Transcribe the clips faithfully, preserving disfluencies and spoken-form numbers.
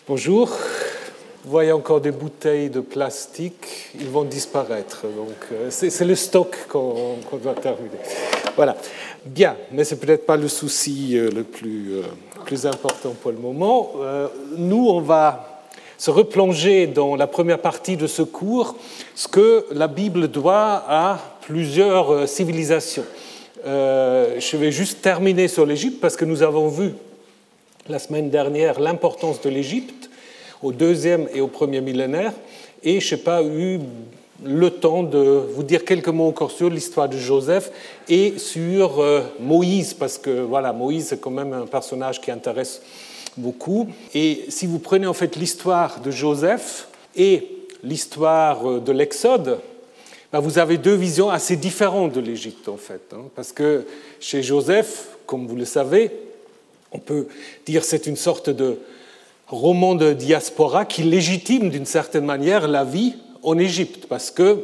Bonjour. Vous voyez encore des bouteilles de plastique, ils vont disparaître. Donc, euh, c'est, c'est le stock qu'on, qu'on doit terminer. Voilà. Bien, mais ce n'est peut-être pas le souci euh, le plus, euh, plus important pour le moment. Euh, nous, on va se replonger dans la première partie de ce cours, ce que la Bible doit à plusieurs euh, civilisations. Euh, je vais juste terminer sur l'Égypte parce que nous avons vu la semaine dernière l'importance de l'Égypte au deuxième et au premier millénaire, et je n'ai pas eu le temps de vous dire quelques mots encore sur l'histoire de Joseph et sur euh, Moïse, parce que voilà, Moïse c'est quand même un personnage qui intéresse beaucoup. Et si vous prenez en fait l'histoire de Joseph et l'histoire de l'Exode, ben vous avez deux visions assez différentes de l'Égypte en fait, hein, parce que chez Joseph, comme vous le savez, on peut dire que c'est une sorte de roman de diaspora qui légitime d'une certaine manière la vie en Égypte. Parce que,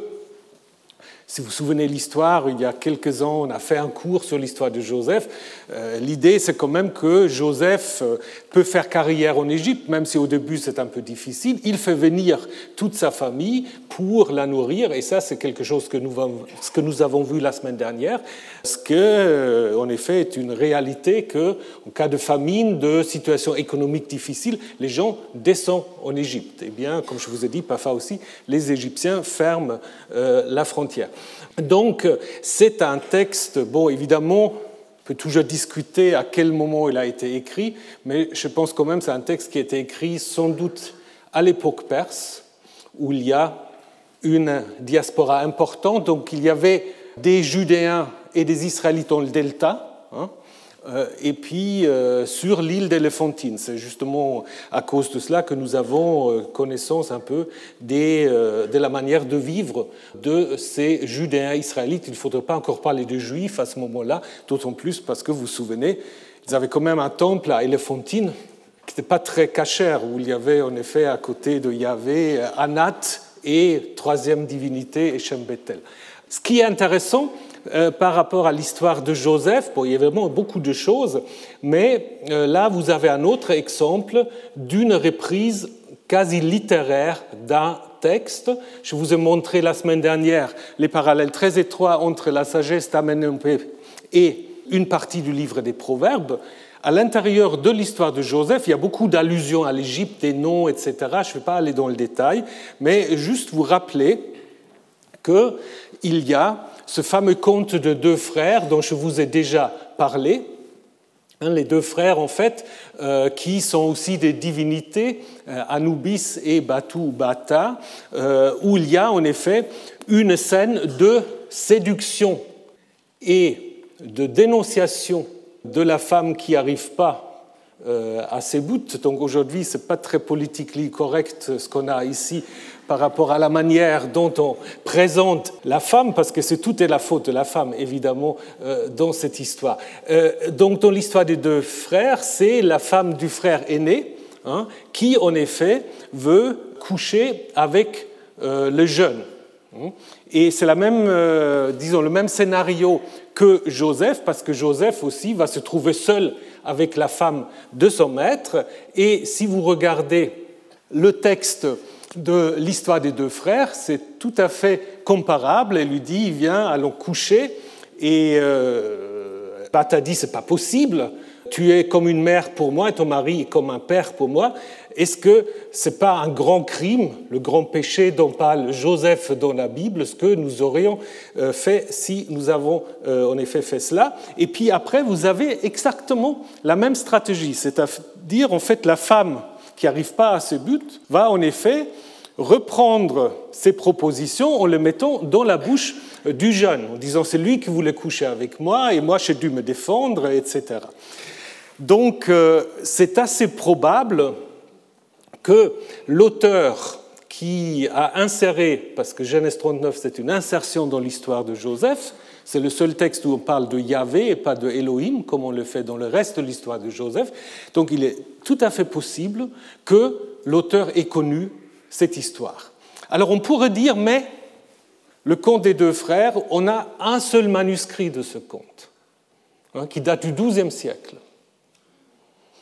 si vous vous souvenez de l'histoire, il y a quelques ans, on a fait un cours sur l'histoire de Joseph. Euh, l'idée, c'est quand même que Joseph peut faire carrière en Égypte, même si au début c'est un peu difficile. Il fait venir toute sa famille pour la nourrir, et ça, c'est quelque chose que nous, ce que nous avons vu la semaine dernière, ce qui, en effet, est une réalité qu'en cas de famine, de situation économique difficile, les gens descendent en Égypte. Et bien, comme je vous ai dit, parfois aussi, les Égyptiens ferment euh, la frontière. Donc, c'est un texte, bon, évidemment, on peut toujours discuter à quel moment il a été écrit, mais je pense quand même que c'est un texte qui a été écrit sans doute à l'époque perse, où il y a une diaspora importante. Donc, il y avait des Judéens et des Israélites dans le delta, hein, euh, et puis euh, sur l'île d'Éléphantine. C'est justement à cause de cela que nous avons euh, connaissance un peu des, euh, de la manière de vivre de ces Judéens israélites. Il ne faudrait pas encore parler de Juifs à ce moment-là, d'autant plus parce que vous vous souvenez, ils avaient quand même un temple à Éléphantine qui n'était pas très cachère, où il y avait en effet à côté de Yahvé, Anat et troisième divinité, Echem Bethel. Ce qui est intéressant euh, par rapport à l'histoire de Joseph, bon, il y a vraiment beaucoup de choses, mais euh, là vous avez un autre exemple d'une reprise quasi littéraire d'un texte. Je vous ai montré la semaine dernière les parallèles très étroits entre la sagesse d'Amenhotep et une partie du livre des Proverbes. À l'intérieur de l'histoire de Joseph, il y a beaucoup d'allusions à l'Égypte, des noms, et cetera. Je ne vais pas aller dans le détail, mais juste vous rappeler qu'il y a ce fameux conte de deux frères dont je vous ai déjà parlé. Les deux frères, en fait, euh, qui sont aussi des divinités, euh, Anubis et Batu ou Bata, euh, où il y a en effet une scène de séduction et de dénonciation de la femme qui n'arrive pas euh, à ses buts. Donc aujourd'hui, ce n'est pas très politiquement correct ce qu'on a ici par rapport à la manière dont on présente la femme, parce que c'est, tout est la faute de la femme, évidemment, euh, dans cette histoire. Euh, donc dans l'histoire des deux frères, c'est la femme du frère aîné, hein, qui en effet veut coucher avec euh, le jeune. Et c'est la même, euh, disons, le même scénario que Joseph, parce que Joseph aussi va se trouver seul avec la femme de son maître. Et si vous regardez le texte de l'histoire des deux frères, c'est tout à fait comparable. Elle lui dit, viens, allons coucher. Et euh, Bata dit, c'est pas possible. Tu es comme une mère pour moi et ton mari est comme un père pour moi. Est-ce que ce n'est pas un grand crime, le grand péché dont parle Joseph dans la Bible, ce que nous aurions fait si nous avons en effet fait cela? Et puis après, vous avez exactement la même stratégie, c'est-à-dire en fait la femme qui n'arrive pas à ses buts va en effet reprendre ses propositions en les mettant dans la bouche du jeune, en disant c'est lui qui voulait coucher avec moi et moi j'ai dû me défendre, et cetera. Donc euh, c'est assez probable que l'auteur qui a inséré, parce que Genèse trente-neuf c'est une insertion dans l'histoire de Joseph, c'est le seul texte où on parle de Yahvé et pas de Elohim, comme on le fait dans le reste de l'histoire de Joseph, donc il est tout à fait possible que l'auteur ait connu cette histoire. Alors on pourrait dire, mais le conte des deux frères, on a un seul manuscrit de ce conte, hein, qui date du douzième siècle.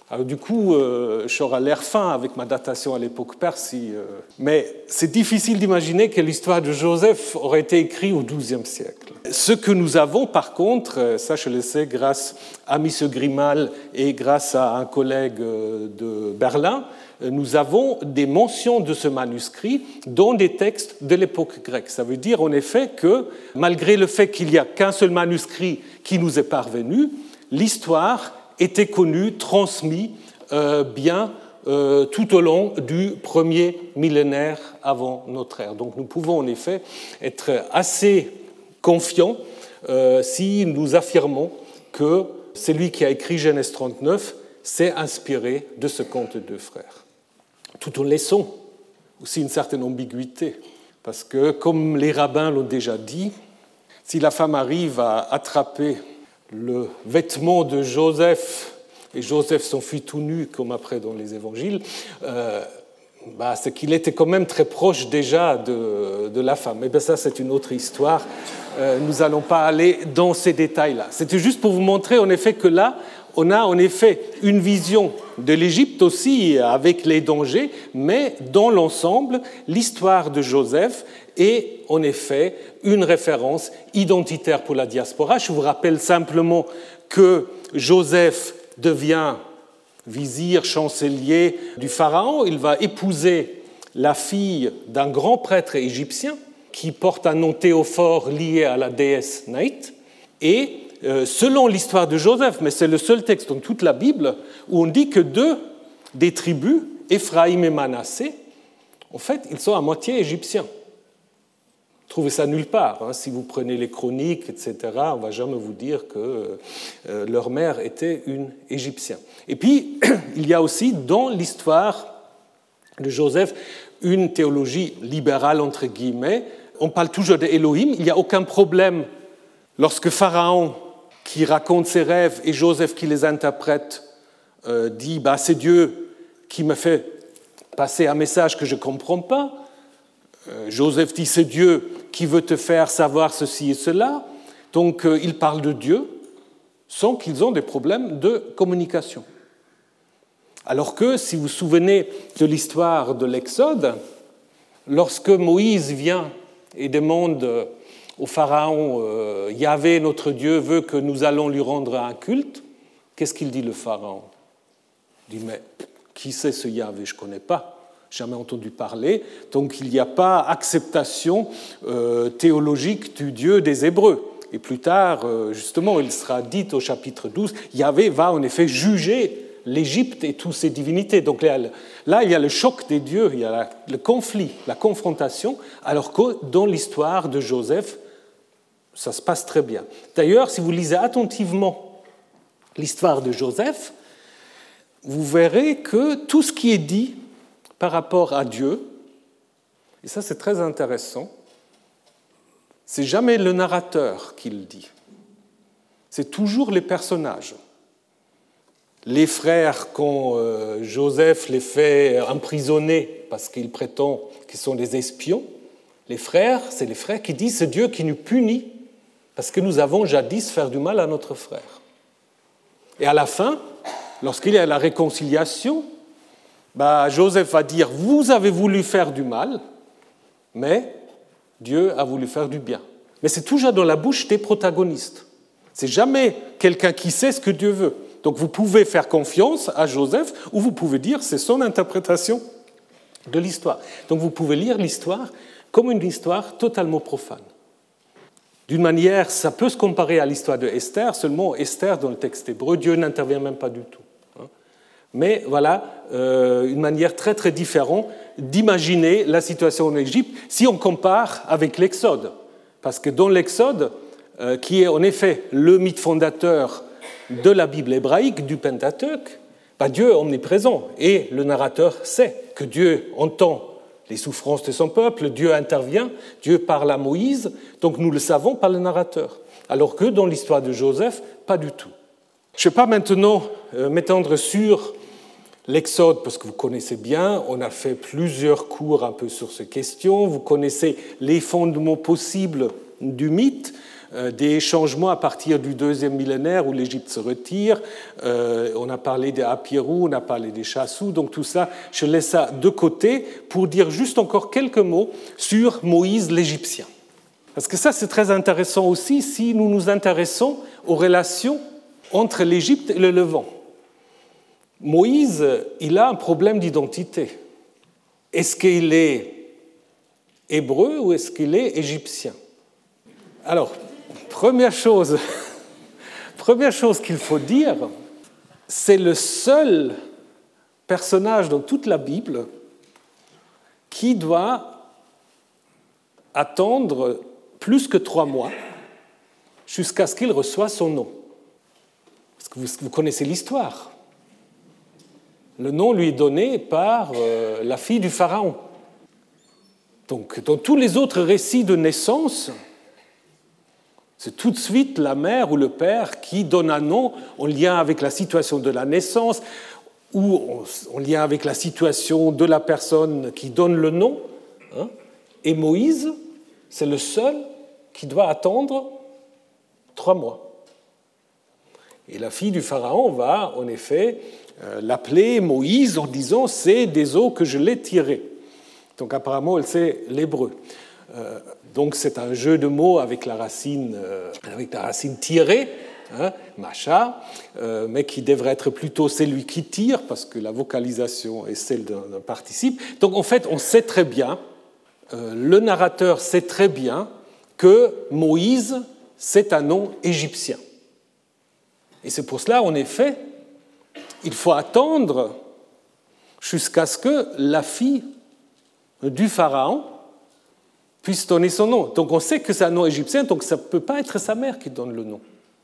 Alors du coup, euh, j'aurai l'air fin avec ma datation à l'époque perse, euh, mais c'est difficile d'imaginer que l'histoire de Joseph aurait été écrite au douzième siècle. Ce que nous avons par contre, ça je le sais grâce à M. Grimal et grâce à un collègue de Berlin, nous avons des mentions de ce manuscrit dans des textes de l'époque grecque. Ça veut dire en effet que malgré le fait qu'il n'y a qu'un seul manuscrit qui nous est parvenu, l'histoire était connue, transmise euh, bien euh, tout au long du premier millénaire avant notre ère. Donc nous pouvons en effet être assez confiants euh, si nous affirmons que celui qui a écrit Genèse trente-neuf s'est inspiré de ce conte de deux frères. Tout en laissant aussi une certaine ambiguïté, parce que comme les rabbins l'ont déjà dit, si la femme arrive à attraper le vêtement de Joseph, et Joseph s'enfuit tout nu, comme après dans les évangiles, euh, bah, c'est qu'il était quand même très proche déjà de, de la femme. Mais bien ça, c'est une autre histoire. Euh, nous n'allons pas aller dans ces détails-là. C'était juste pour vous montrer en effet que là, on a en effet une vision de l'Égypte aussi avec les dangers, mais dans l'ensemble, l'histoire de Joseph est en effet une référence identitaire pour la diaspora. Je vous rappelle simplement que Joseph devient vizir, chancelier du pharaon. Il va épouser la fille d'un grand prêtre égyptien qui porte un nom Théophore lié à la déesse Naït. Et euh, selon l'histoire de Joseph, mais c'est le seul texte dans toute la Bible où on dit que deux des tribus, Éphraïm et Manassé, en fait, ils sont à moitié égyptiens. Trouvez ça nulle part. Hein. Si vous prenez les chroniques, et cetera, on ne va jamais vous dire que euh, leur mère était une Égyptienne. Et puis, il y a aussi dans l'histoire de Joseph une théologie libérale, entre guillemets. On parle toujours d'Élohim. Il n'y a aucun problème lorsque Pharaon, qui raconte ses rêves, et Joseph qui les interprète, euh, dit bah, « c'est Dieu qui me fait passer un message que je ne comprends pas ». Joseph dit, c'est Dieu qui veut te faire savoir ceci et cela. Donc, euh, il parle de Dieu sans qu'ils aient des problèmes de communication. Alors que, si vous vous souvenez de l'histoire de l'Exode, lorsque Moïse vient et demande au Pharaon, euh, Yahvé, notre Dieu, veut que nous allons lui rendre un culte, qu'est-ce qu'il dit le Pharaon ? Il dit, mais qui c'est ce Yahvé ? Je ne connais pas. Jamais entendu parler, donc il n'y a pas acceptation euh, théologique du Dieu des Hébreux. Et plus tard, euh, justement, il sera dit au chapitre douze, Yahvé va en effet juger l'Égypte et toutes ses divinités. Donc là, là, il y a le choc des dieux, il y a la, le conflit, la confrontation, alors que dans l'histoire de Joseph, ça se passe très bien. D'ailleurs, si vous lisez attentivement l'histoire de Joseph, vous verrez que tout ce qui est dit par rapport à Dieu, et ça c'est très intéressant, c'est jamais le narrateur qui le dit, c'est toujours les personnages. Les frères, quand euh, Joseph les fait emprisonner parce qu'il prétend qu'ils sont des espions, les frères, c'est les frères qui disent c'est Dieu qui nous punit parce que nous avons jadis fait du mal à notre frère. Et à la fin, lorsqu'il y a la réconciliation, bah, Joseph va dire, vous avez voulu faire du mal, mais Dieu a voulu faire du bien. Mais c'est toujours dans la bouche des protagonistes. C'est jamais quelqu'un qui sait ce que Dieu veut. Donc vous pouvez faire confiance à Joseph, ou vous pouvez dire, c'est son interprétation de l'histoire. Donc vous pouvez lire l'histoire comme une histoire totalement profane. D'une manière, ça peut se comparer à l'histoire de Esther, seulement Esther, dans le texte hébreu, Dieu n'intervient même pas du tout. Mais voilà, euh, une manière très très différente d'imaginer la situation en Égypte si on compare avec l'Exode. Parce que dans l'Exode, euh, qui est en effet le mythe fondateur de la Bible hébraïque, du Pentateuque, bah Dieu est omniprésent et le narrateur sait que Dieu entend les souffrances de son peuple, Dieu intervient, Dieu parle à Moïse, donc nous le savons par le narrateur. Alors que dans l'histoire de Joseph, pas du tout. Je ne vais pas maintenant m'étendre sur l'Exode, parce que vous connaissez bien, on a fait plusieurs cours un peu sur ces questions, vous connaissez les fondements possibles du mythe. euh, des changements à partir du deuxième millénaire où l'Égypte se retire. Euh, on a parlé des Apirou, on a parlé des Chassous, donc tout ça, je laisse ça de côté pour dire juste encore quelques mots sur Moïse l'Égyptien. Parce que ça, c'est très intéressant aussi si nous nous intéressons aux relations entre l'Égypte et le Levant. Moïse, il a un problème d'identité. Est-ce qu'il est hébreu ou est-ce qu'il est égyptien? Alors, première chose, première chose qu'il faut dire, c'est le seul personnage dans toute la Bible qui doit attendre plus que trois mois jusqu'à ce qu'il reçoive son nom. Parce que vous, vous connaissez l'histoire. Le nom lui est donné par euh, la fille du pharaon. Donc, dans tous les autres récits de naissance, c'est tout de suite la mère ou le père qui donne un nom en lien avec la situation de la naissance ou en lien avec la situation de la personne qui donne le nom. Hein. Et Moïse, c'est le seul qui doit attendre trois mois. Et la fille du pharaon va, en effet, euh, l'appeler Moïse en disant « c'est des eaux que je l'ai tirées ». Donc apparemment, elle sait l'hébreu. Euh, donc c'est un jeu de mots avec la racine, euh, avec la racine tirée, hein, macha, euh, mais qui devrait être plutôt celui qui tire, parce que la vocalisation est celle d'un, d'un participe. Donc en fait, on sait très bien, euh, le narrateur sait très bien que Moïse, c'est un nom égyptien. Et c'est pour cela, en effet, il faut attendre jusqu'à ce que la fille du pharaon puisse donner son nom. Donc on sait que c'est un nom égyptien, donc ça ne peut pas être sa mère qui donne le nom.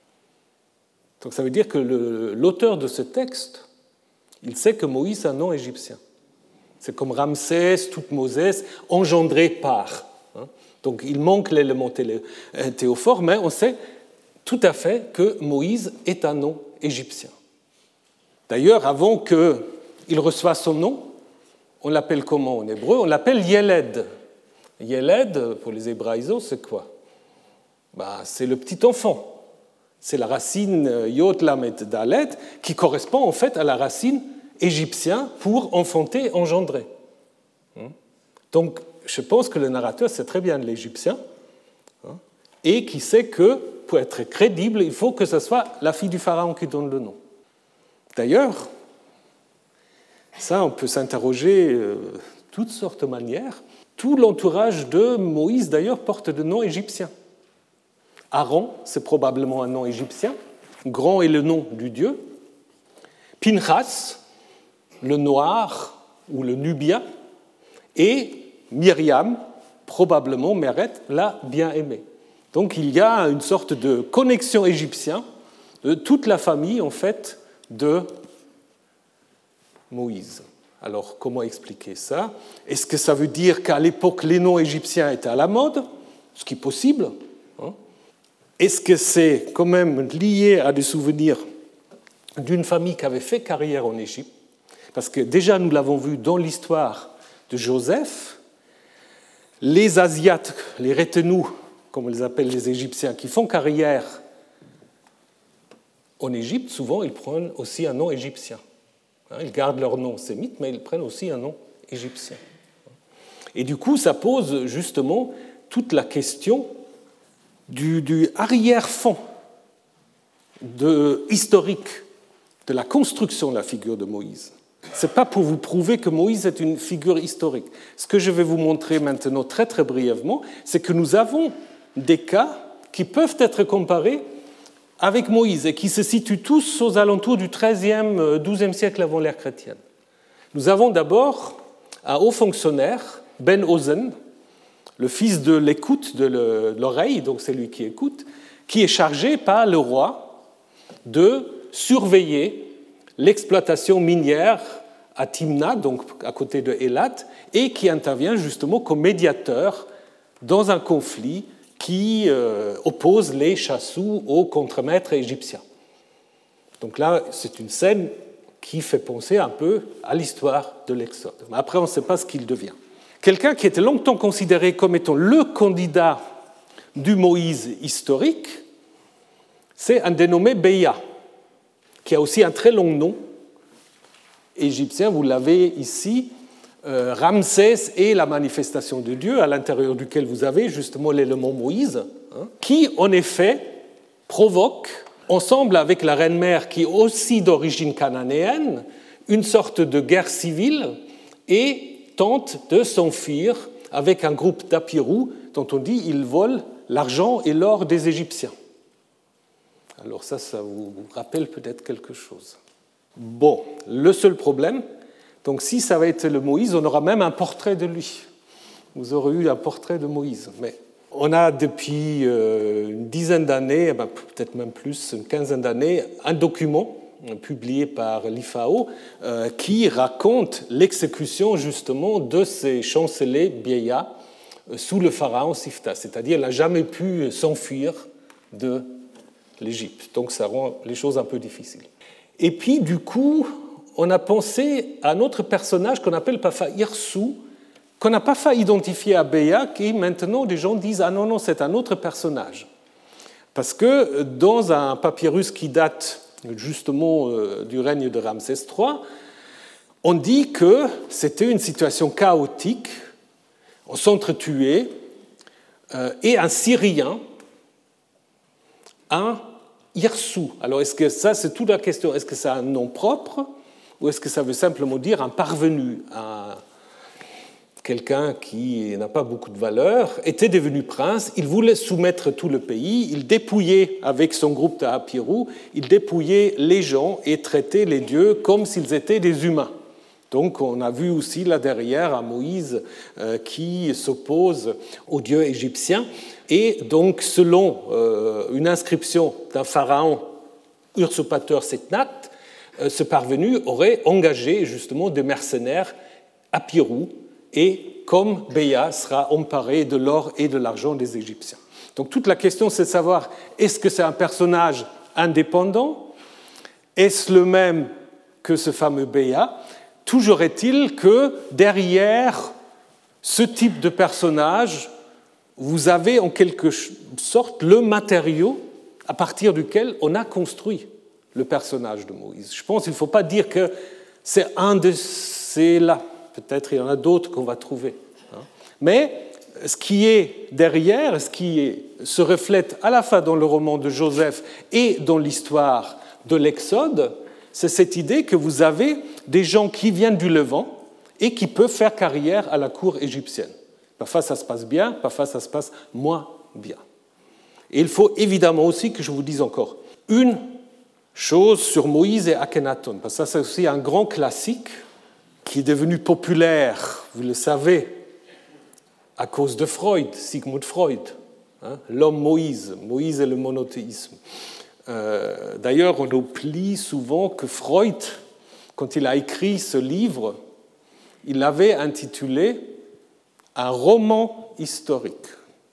Donc ça veut dire que le, l'auteur de ce texte, il sait que Moïse a un nom égyptien. C'est comme Ramsès, Thoutmosès, engendré par. Donc il manque l'élément théophore, mais on sait tout à fait que Moïse est un nom égyptien. D'ailleurs, avant qu'il reçoive son nom, on l'appelle comment en hébreu? On l'appelle Yeled. Yeled, pour les hébraïsants, c'est quoi? Ben, c'est le petit enfant. C'est la racine Yod Lamed Dalet qui correspond en fait à la racine égyptienne pour enfanter, engendrer. Donc, je pense que le narrateur sait très bien l'égyptien et qui sait que pour être crédible, il faut que ce soit la fille du pharaon qui donne le nom. D'ailleurs, ça, on peut s'interroger de toutes sortes de manières. Tout l'entourage de Moïse, d'ailleurs, porte de nom égyptien. Aaron, c'est probablement un nom égyptien. Grand est le nom du dieu. Pinchas, le noir ou le nubien. Et Myriam, probablement Méret, la bien-aimée. Donc il y a une sorte de connexion égyptienne de toute la famille, en fait, de Moïse. Alors, comment expliquer ça? Est-ce que ça veut dire qu'à l'époque, les noms égyptiens étaient à la mode? Ce qui est possible. Hein? Est-ce que c'est quand même lié à des souvenirs d'une famille qui avait fait carrière en Égypte? Parce que déjà, nous l'avons vu dans l'histoire de Joseph, les Asiates, les retenus, comme on les appelle les Égyptiens, qui font carrière en Égypte, souvent, ils prennent aussi un nom égyptien. Ils gardent leur nom sémite, mais ils prennent aussi un nom égyptien. Et du coup, ça pose justement toute la question du, du arrière-fond de, historique de la construction de la figure de Moïse. Ce n'est pas pour vous prouver que Moïse est une figure historique. Ce que je vais vous montrer maintenant très très brièvement, c'est que nous avons des cas qui peuvent être comparés avec Moïse et qui se situent tous aux alentours du treizième, douzième siècle avant l'ère chrétienne. Nous avons d'abord un haut fonctionnaire, Ben Ozen, le fils de l'écoute, de l'oreille, donc c'est lui qui écoute, qui est chargé par le roi de surveiller l'exploitation minière à Timna, donc à côté de Élat, et qui intervient justement comme médiateur dans un conflit qui euh, oppose les Chassous aux contremaîtres égyptiens. Donc là, c'est une scène qui fait penser un peu à l'histoire de l'Exode. Mais après, on ne sait pas ce qu'il devient. Quelqu'un qui était longtemps considéré comme étant le candidat du Moïse historique, c'est un dénommé Béa, qui a aussi un très long nom égyptien, vous l'avez ici, euh, Ramsès et la manifestation de Dieu, à l'intérieur duquel vous avez justement l'élément Moïse, hein, qui en effet provoque, ensemble avec la reine-mère qui est aussi d'origine cananéenne, une sorte de guerre civile et tente de s'enfuir avec un groupe d'Apirous dont on dit qu'ils volent l'argent et l'or des Égyptiens. Alors ça, ça vous rappelle peut-être quelque chose. Bon, le seul problème, donc si ça va être le Moïse, on aura même un portrait de lui. Vous aurez eu un portrait de Moïse. Mais on a depuis une dizaine d'années, peut-être même plus, une quinzaine d'années, un document publié par l'I F A O euh, qui raconte l'exécution justement de ces chanceliers Béa euh, sous le pharaon Sifta. C'est-à-dire qu'il n'a jamais pu s'enfuir de l'Égypte. Donc ça rend les choses un peu difficiles. Et puis du coup, on a pensé à un autre personnage qu'on appelle Pafa Hirsou, qu'on n'a pas fait identifier à Béa, qui maintenant les gens disent « Ah non, non, c'est un autre personnage ». Parce que dans un papyrus qui date justement du règne de Ramsès trois, on dit que c'était une situation chaotique, on s'entretuait, et un Syrien, un Hirsou. Alors, est-ce que ça, c'est toute la question, est-ce que c'est un nom propre, ou est-ce que ça veut simplement dire un parvenu, un quelqu'un qui n'a pas beaucoup de valeur, était devenu prince, il voulait soumettre tout le pays, il dépouillait avec son groupe d'Apirous, il dépouillait les gens et traitait les dieux comme s'ils étaient des humains. Donc on a vu aussi là derrière un Moïse euh, qui s'oppose aux dieux égyptiens. Et donc selon euh, une inscription d'un pharaon usurpateur Setnat, euh, ce parvenu aurait engagé justement des mercenaires Apirous, et comme Béa sera emparé de l'or et de l'argent des Égyptiens. Donc toute la question, c'est de savoir, est-ce que c'est un personnage indépendant? Est-ce le même que ce fameux Béa? Toujours est-il que derrière ce type de personnage, vous avez en quelque sorte le matériau à partir duquel on a construit le personnage de Moïse. Je pense qu'il ne faut pas dire que c'est un de ces-là. Peut-être il y en a d'autres qu'on va trouver. Mais ce qui est derrière, ce qui est, se reflète à la fois dans le roman de Joseph et dans l'histoire de l'Exode, c'est cette idée que vous avez des gens qui viennent du Levant et qui peuvent faire carrière à la cour égyptienne. Parfois ça se passe bien, parfois ça se passe moins bien. Et il faut évidemment aussi que je vous dise encore une chose sur Moïse et Akhenaton, parce que ça c'est aussi un grand classique qui est devenu populaire, vous le savez, à cause de Freud, Sigmund Freud, hein, l'homme Moïse, Moïse et le monothéisme. Euh, d'ailleurs, on oublie souvent que Freud, quand il a écrit ce livre, il l'avait intitulé « Un roman historique ».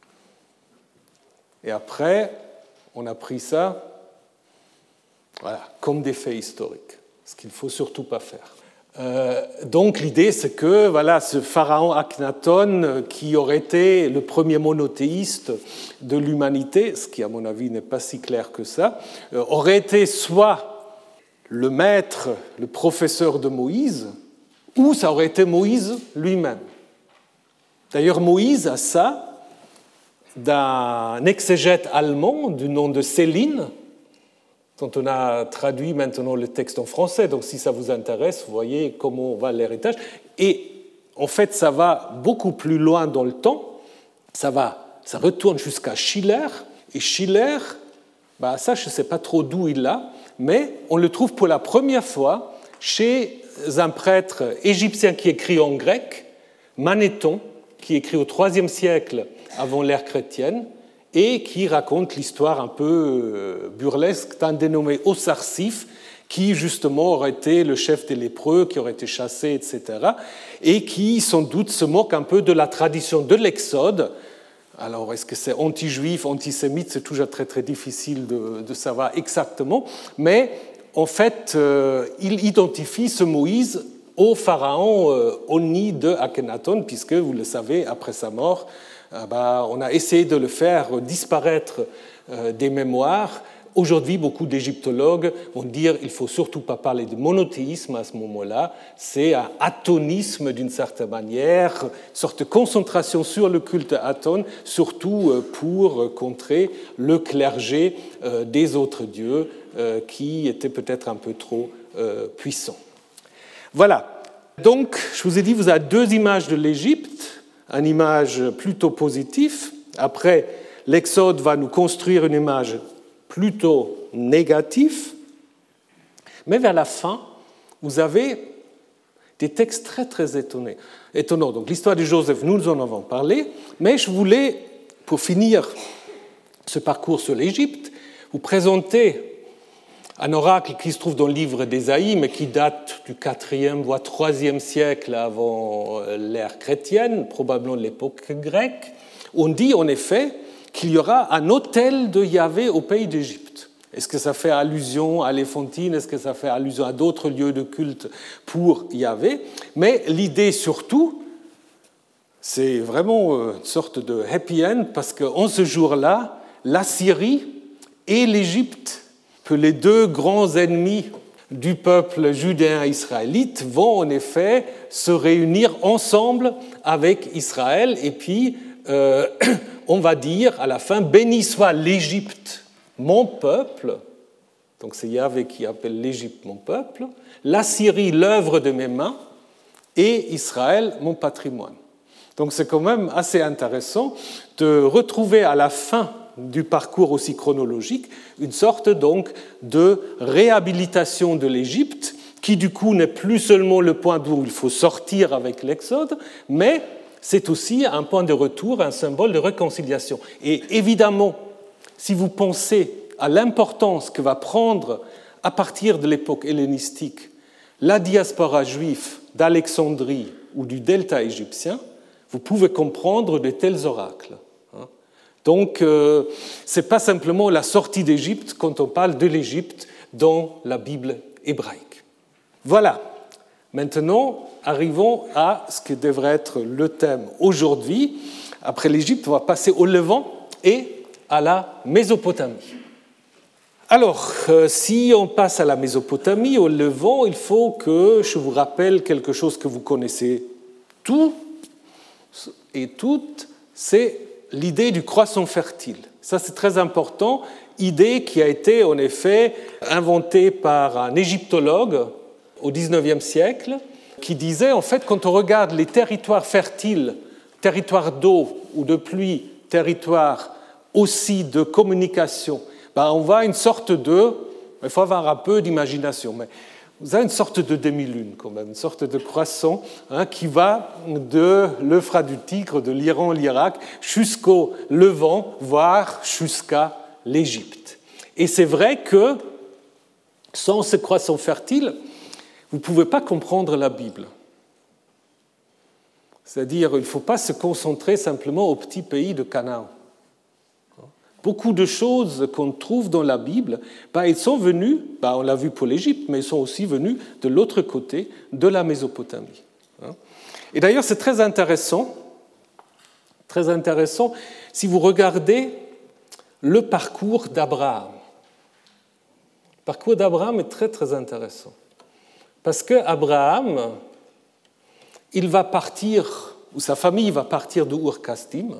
Et après, on a pris ça voilà, comme des faits historiques, ce qu'il ne faut surtout pas faire. Euh, donc l'idée c'est que voilà, ce pharaon Akhenaton qui aurait été le premier monothéiste de l'humanité, ce qui à mon avis n'est pas si clair que ça, euh, aurait été soit le maître, le professeur de Moïse, ou ça aurait été Moïse lui-même. D'ailleurs Moïse a ça d'un exégète allemand du nom de Céline, dont on a traduit maintenant le texte en français. Donc si ça vous intéresse, vous voyez comment va l'héritage. Et en fait, ça va beaucoup plus loin dans le temps. Ça, va, ça retourne jusqu'à Schiller. Et Schiller, bah ça, je ne sais pas trop d'où il l'a, mais on le trouve pour la première fois chez un prêtre égyptien qui écrit en grec, Manéthon, qui écrit au troisième siècle avant l'ère chrétienne, et qui raconte l'histoire un peu burlesque d'un dénommé Osarsiph, qui justement aurait été le chef des lépreux, qui aurait été chassé, et cetera, et qui sans doute se moque un peu de la tradition de l'Exode. Alors, est-ce que c'est anti-juif, antisémite? C'est toujours très très difficile de, de savoir exactement, mais en fait, euh, il identifie ce Moïse au pharaon euh, Oni de Akhenaton, puisque, vous le savez, après sa mort, euh, bah, on a essayé de le faire disparaître euh, des mémoires. Aujourd'hui, beaucoup d'égyptologues vont dire qu'il ne faut surtout pas parler de monothéisme à ce moment-là, c'est un atonisme d'une certaine manière, une sorte de concentration sur le culte Aton, surtout pour contrer le clergé des autres dieux qui était peut-être un peu trop puissant. Voilà, donc je vous ai dit, vous avez deux images de l'Égypte, une image plutôt positive, après l'Exode va nous construire une image plutôt négatif, mais vers la fin, vous avez des textes très, très étonnés, étonnants. Donc, l'histoire de Joseph, nous en avons parlé, mais je voulais, pour finir ce parcours sur l'Égypte, vous présenter un oracle qui se trouve dans le livre d'Ésaïe, mais qui date du quatrième, voire troisième siècle avant l'ère chrétienne, probablement de l'époque grecque. On dit en effet qu'il y aura un autel de Yahvé au pays d'Égypte. Est-ce que ça fait allusion à l'Éphantine? Est-ce que ça fait allusion à d'autres lieux de culte pour Yahvé? Mais l'idée surtout, c'est vraiment une sorte de happy end, parce qu'en ce jour-là, la Syrie et l'Égypte, que les deux grands ennemis du peuple judéen israélite, vont en effet se réunir ensemble avec Israël, et puis euh, on va dire à la fin, béni soit l'Égypte, mon peuple, donc c'est Yahvé qui appelle l'Égypte mon peuple, la Syrie l'œuvre de mes mains, et Israël mon patrimoine. Donc c'est quand même assez intéressant de retrouver à la fin du parcours aussi chronologique une sorte donc de réhabilitation de l'Égypte, qui du coup n'est plus seulement le point d'où il faut sortir avec l'Exode, mais c'est aussi un point de retour, un symbole de réconciliation. Et évidemment, si vous pensez à l'importance que va prendre, à partir de l'époque hellénistique, la diaspora juive d'Alexandrie ou du delta égyptien, vous pouvez comprendre de tels oracles. Donc, euh, ce n'est pas simplement la sortie d'Égypte quand on parle de l'Égypte dans la Bible hébraïque. Voilà. Maintenant, arrivons à ce qui devrait être le thème aujourd'hui. Après l'Égypte, on va passer au Levant et à la Mésopotamie. Alors, euh, si on passe à la Mésopotamie, au Levant, il faut que je vous rappelle quelque chose que vous connaissez tous et toutes, c'est l'idée du croissant fertile. Ça, c'est très important, idée qui a été en effet inventée par un égyptologue au dix-neuvième siècle, qui disait, en fait, quand on regarde les territoires fertiles, territoires d'eau ou de pluie, territoires aussi de communication, ben on voit une sorte de, il faut avoir un peu d'imagination, mais vous avez une sorte de demi-lune quand même, une sorte de croissant hein, qui va de l'Euphrate du Tigre, de l'Iran, l'Irak, jusqu'au Levant, voire jusqu'à l'Égypte. Et c'est vrai que sans ce croissant fertile, vous ne pouvez pas comprendre la Bible. C'est-à-dire, il ne faut pas se concentrer simplement au petit pays de Canaan. Beaucoup de choses qu'on trouve dans la Bible, ben, elles sont venues, ben, on l'a vu pour l'Égypte, mais elles sont aussi venues de l'autre côté, de la Mésopotamie. Et d'ailleurs, c'est très intéressant, très intéressant, si vous regardez le parcours d'Abraham. Le parcours d'Abraham est très, très intéressant. Parce qu'Abraham, il va partir, ou sa famille va partir de Ur-Kasdim.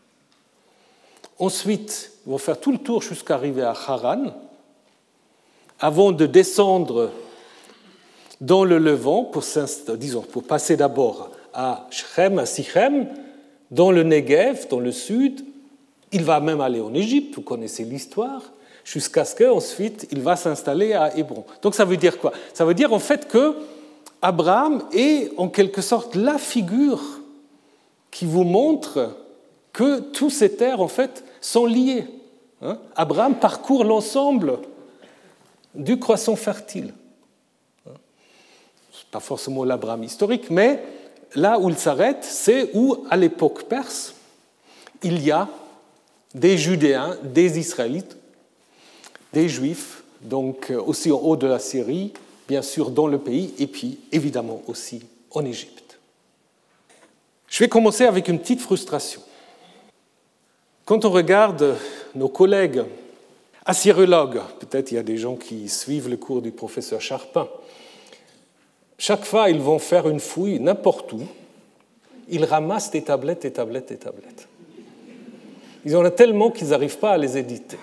Ensuite, ils vont faire tout le tour jusqu'à arriver à Haran, avant de descendre dans le Levant, pour, disons, pour passer d'abord à Shechem, à Sichem, dans le Negev, dans le sud. Il va même aller en Égypte, vous connaissez l'histoire, jusqu'à ce qu'ensuite il va s'installer à Hébron. Donc ça veut dire quoi? Ça veut dire en fait que Abraham est en quelque sorte la figure qui vous montre que toutes ces terres en fait sont liées. Hein? Abraham parcourt l'ensemble du croissant fertile. Ce n'est pas forcément l'Abraham historique, mais là où il s'arrête, c'est où, à l'époque perse, il y a des Judéens, des Israélites, des Juifs, donc aussi en haut de la Syrie, bien sûr dans le pays, et puis évidemment aussi en Égypte. Je vais commencer avec une petite frustration. Quand on regarde nos collègues assyrologues, peut-être il y a des gens qui suivent le cours du professeur Charpin, chaque fois ils vont faire une fouille n'importe où, ils ramassent des tablettes, des tablettes, des tablettes. Ils en ont tellement qu'ils n'arrivent pas à les éditer.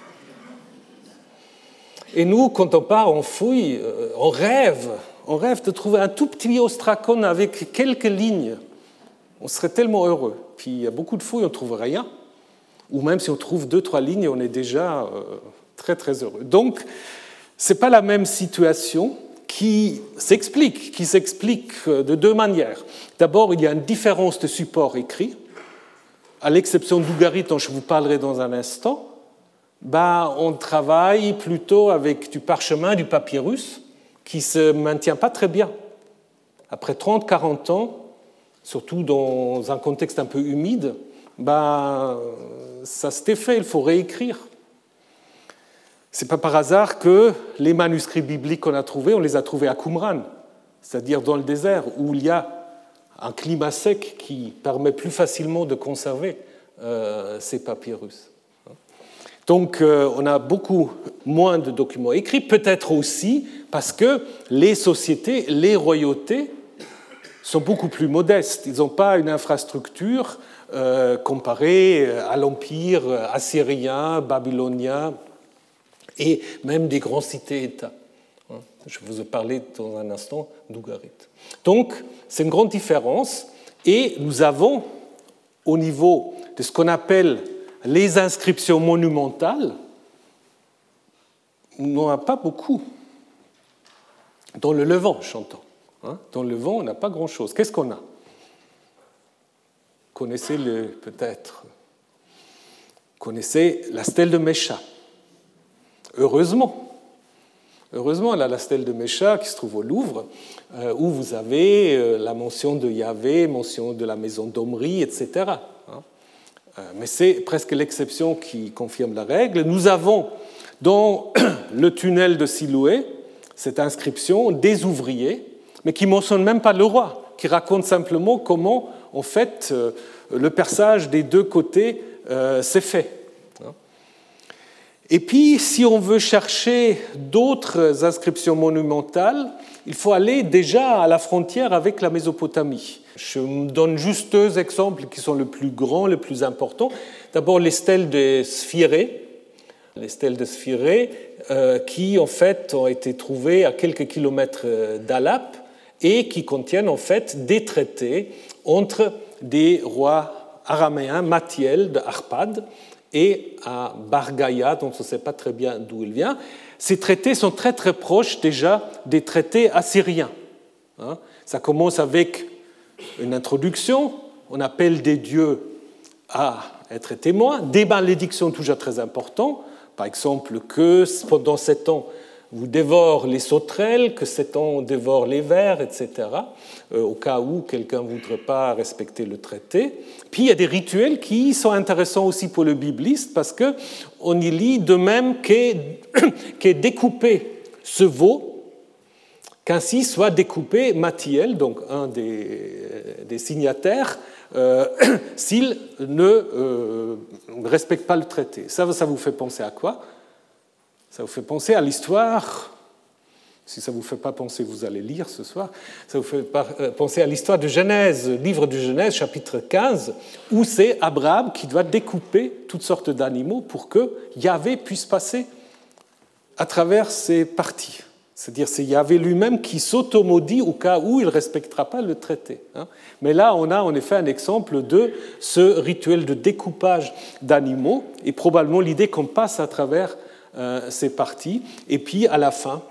Et nous, quand on part en fouille, on rêve, on rêve de trouver un tout petit ostracon avec quelques lignes. On serait tellement heureux. Puis il y a beaucoup de fouilles, on ne trouve rien. Ou même si on trouve deux, trois lignes, on est déjà euh, très, très heureux. Donc, ce n'est pas la même situation qui s'explique, qui s'explique de deux manières. D'abord, il y a une différence de support écrit. À l'exception d'Ougarit, dont je vous parlerai dans un instant, ben, on travaille plutôt avec du parchemin, du papyrus, qui ne se maintient pas très bien. Après trente à quarante ans, surtout dans un contexte un peu humide, ben, ça s'est fait, il faut réécrire. Ce n'est pas par hasard que les manuscrits bibliques qu'on a trouvés, on les a trouvés à Qumran, c'est-à-dire dans le désert, où il y a un climat sec qui permet plus facilement de conserver euh, ces papyrus. Donc, euh, on a beaucoup moins de documents écrits, peut-être aussi parce que les sociétés, les royautés sont beaucoup plus modestes. Ils n'ont pas une infrastructure euh, comparée à l'empire assyrien, babylonien et même des grandes cités-États. Je vous ai parlé dans un instant d'Ougarit. Donc, c'est une grande différence. Et nous avons, au niveau de ce qu'on appelle les inscriptions monumentales, on n'en a pas beaucoup. Dans le Levant, j'entends. Dans le Levant, on n'a pas grand-chose. Qu'est-ce qu'on a ? Connaissez-le peut-être. Connaissez la stèle de Mécha. Heureusement. Heureusement, elle a la stèle de Mécha qui se trouve au Louvre, euh, où vous avez euh, la mention de Yahvé, mention de la maison d'Omri, et cetera. Hein. Euh, mais c'est presque l'exception qui confirme la règle. Nous avons dans le tunnel de Siloué cette inscription des ouvriers, mais qui ne mentionne même pas le roi, qui raconte simplement comment, en fait, euh, le perçage des deux côtés euh, s'est fait. Et puis, si on veut chercher d'autres inscriptions monumentales, il faut aller déjà à la frontière avec la Mésopotamie. Je me donne juste deux exemples qui sont les plus grands, les plus importants. D'abord, les stèles de Sphirée, les stèles de Sphirée, euh, qui en fait ont été trouvées à quelques kilomètres d'Alap et qui contiennent en fait des traités entre des rois araméens, Mathiel de Arpad, et à Bargaya, dont on ne sait pas très bien d'où il vient. Ces traités sont très très proches déjà des traités assyriens. Ça commence avec une introduction, on appelle des dieux à être témoins, des malédictions toujours très importantes, par exemple que pendant sept ans vous dévore les sauterelles, que sept ans on dévore les vers, et cetera, euh, au cas où quelqu'un ne voudrait pas respecter le traité. Puis il y a des rituels qui sont intéressants aussi pour le bibliste, parce qu'on y lit de même qu'est, qu'est découpé ce veau, qu'ainsi soit découpé Mathiel, donc un des, des signataires, euh, s'il ne euh, respecte pas le traité. Ça, ça vous fait penser à quoi ? Ça vous fait penser à l'histoire, si ça ne vous fait pas penser, vous allez lire ce soir, ça vous fait penser à l'histoire de Genèse, livre de Genèse, chapitre quinze, où c'est Abraham qui doit découper toutes sortes d'animaux pour que Yahvé puisse passer à travers ces parties. C'est-à-dire c'est Yahvé lui-même qui s'automaudit au cas où il ne respectera pas le traité. Mais là, on a en effet un exemple de ce rituel de découpage d'animaux et probablement l'idée qu'on passe à travers Euh, ces parties, et puis à la fin,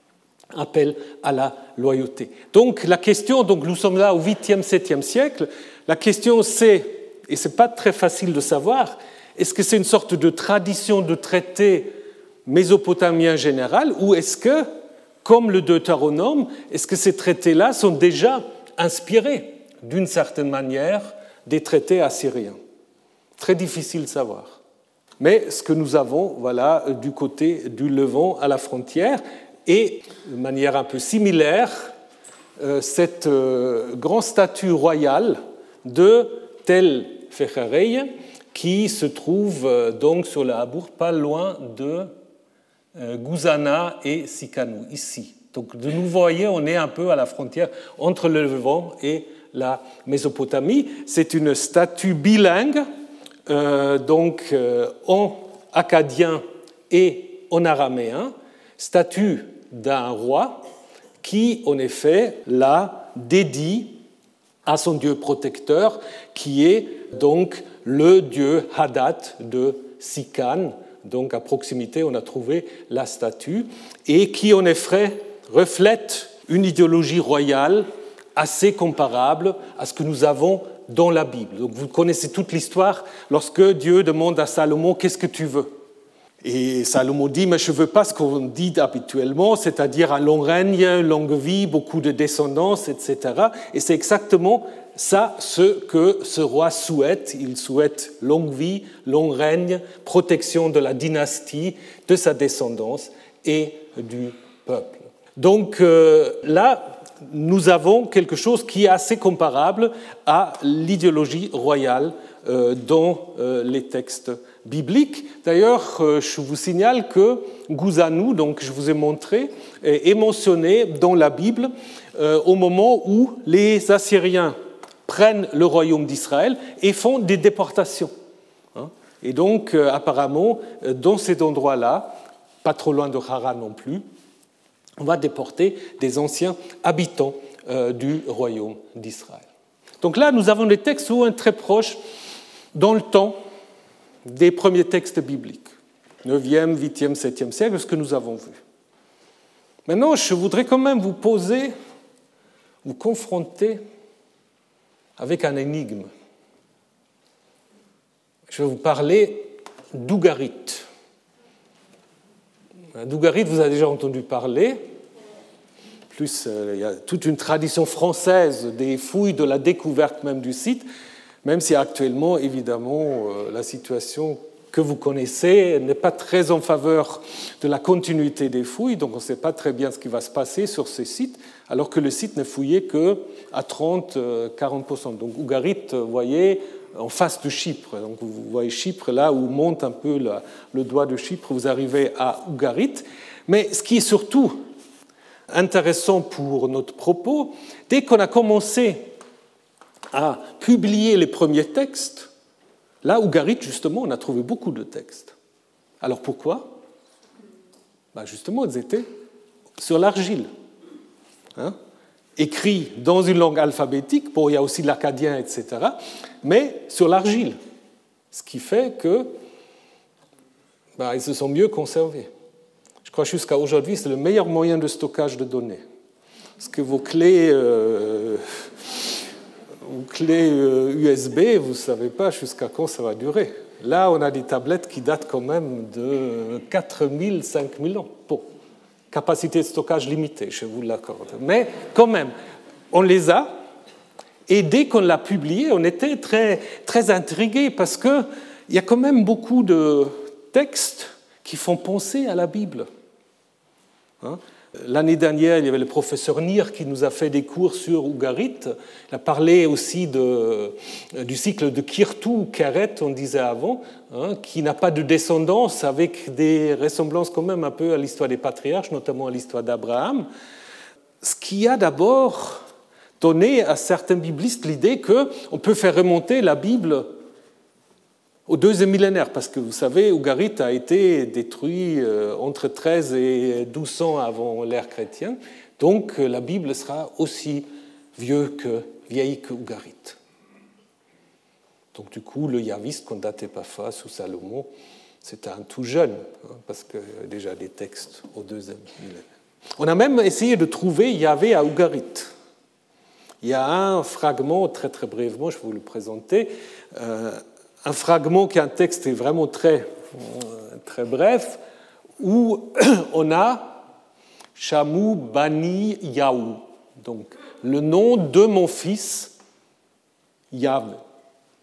appel à la loyauté. Donc la question, donc nous sommes là au huitième, septième siècle, la question c'est, et ce n'est pas très facile de savoir, est-ce que c'est une sorte de tradition de traité mésopotamien général, ou est-ce que, comme le Deutéronome, est-ce que ces traités-là sont déjà inspirés, d'une certaine manière, des traités assyriens ? Très difficile de savoir. Mais ce que nous avons, voilà, du côté du Levant à la frontière, et de manière un peu similaire, euh, cette euh, grande statue royale de Tel Fecherei qui se trouve euh, donc sur la Habour, pas loin de euh, Guzana et Sikanou, ici. Donc de nouveau, voyez, on est un peu à la frontière entre le Levant et la Mésopotamie. C'est une statue bilingue, euh, donc euh, en akkadien et en araméen, statue d'un roi qui, en effet, la dédie à son dieu protecteur, qui est donc le dieu Hadad de Sikan. Donc à proximité, on a trouvé la statue, et qui, en effet, reflète une idéologie royale assez comparable à ce que nous avons dans la Bible. Donc vous connaissez toute l'histoire lorsque Dieu demande à Salomon « Qu'est-ce que tu veux ?» Et Salomon dit « Mais je ne veux pas ce qu'on dit habituellement, c'est-à-dire un long règne, longue vie, beaucoup de descendance, et cetera » Et c'est exactement ça ce que ce roi souhaite. Il souhaite longue vie, long règne, protection de la dynastie, de sa descendance et du peuple. Donc euh, là, nous avons quelque chose qui est assez comparable à l'idéologie royale euh, dans euh, les textes bibliques. D'ailleurs, euh, je vous signale que Gouzanou, donc je vous ai montré, est mentionné dans la Bible euh, au moment où les Assyriens prennent le royaume d'Israël et font des déportations. Hein. Et donc, euh, apparemment, dans cet endroit-là, pas trop loin de Haran non plus, on va déporter des anciens habitants euh, du royaume d'Israël. Donc là, nous avons des textes souvent très proches dans le temps des premiers textes bibliques, neuvième, huitième, septième siècle, ce que nous avons vu. Maintenant, je voudrais quand même vous poser, vous confronter avec un énigme. Je vais vous parler d'Ougarit. D'Ougarit, vous avez déjà entendu parler. Plus, euh, il y a toute une tradition française des fouilles, de la découverte même du site, même si actuellement, évidemment, euh, la situation que vous connaissez n'est pas très en faveur de la continuité des fouilles, donc on ne sait pas très bien ce qui va se passer sur ces sites, alors que le site n'est fouillé qu'à trente à quarante pour cent. Donc Ougarit, vous voyez, en face de Chypre. Donc vous voyez Chypre, là où monte un peu la, le doigt de Chypre, vous arrivez à Ougarit. Mais ce qui est surtout intéressant pour notre propos, dès qu'on a commencé à publier les premiers textes, là, Ougarit, justement, on a trouvé beaucoup de textes. Alors pourquoi ? Ben justement, ils étaient sur l'argile. Hein ? Écrits dans une langue alphabétique, bon, il y a aussi l'akkadien, et cetera, mais sur l'argile. Ce qui fait que ben, ils se sont mieux conservés. Je crois jusqu'à aujourd'hui, c'est le meilleur moyen de stockage de données. Parce que vos clés, euh, vos clés euh, U S B, vous ne savez pas jusqu'à quand ça va durer. Là, on a des tablettes qui datent quand même de quatre mille, cinq mille ans. Bon. Capacité de stockage limitée, je vous l'accorde. Mais quand même, on les a, et dès qu'on l'a publié, on était très, très intrigués, parce qu'il y a quand même beaucoup de textes qui font penser à la Bible. Hein? L'année dernière, il y avait le professeur Nir qui nous a fait des cours sur Ougarit. Il a parlé aussi de, du cycle de Kirtou ou Keret, on disait avant, hein, qui n'a pas de descendance, avec des ressemblances quand même un peu à l'histoire des patriarches, notamment à l'histoire d'Abraham. Ce qui a d'abord donné à certains biblistes l'idée qu'on peut faire remonter la Bible au deuxième millénaire, parce que vous savez, Ougarit a été détruit entre treize et douze cents avant l'ère chrétienne, donc la Bible sera aussi vieux que, vieille que Ougarit. Donc du coup, le Yaviste qu'on date Épaphras sous Salomon, c'était un tout jeune, hein, parce qu'il y avait déjà des textes au deuxième millénaire. On a même essayé de trouver Yahvé à Ougarit. Il y a un fragment, très très brièvement, je vais vous le présenter, euh, un fragment qui est un texte vraiment très, très bref, où on a Shamou Bani Yahou, donc le nom de mon fils Yahvé.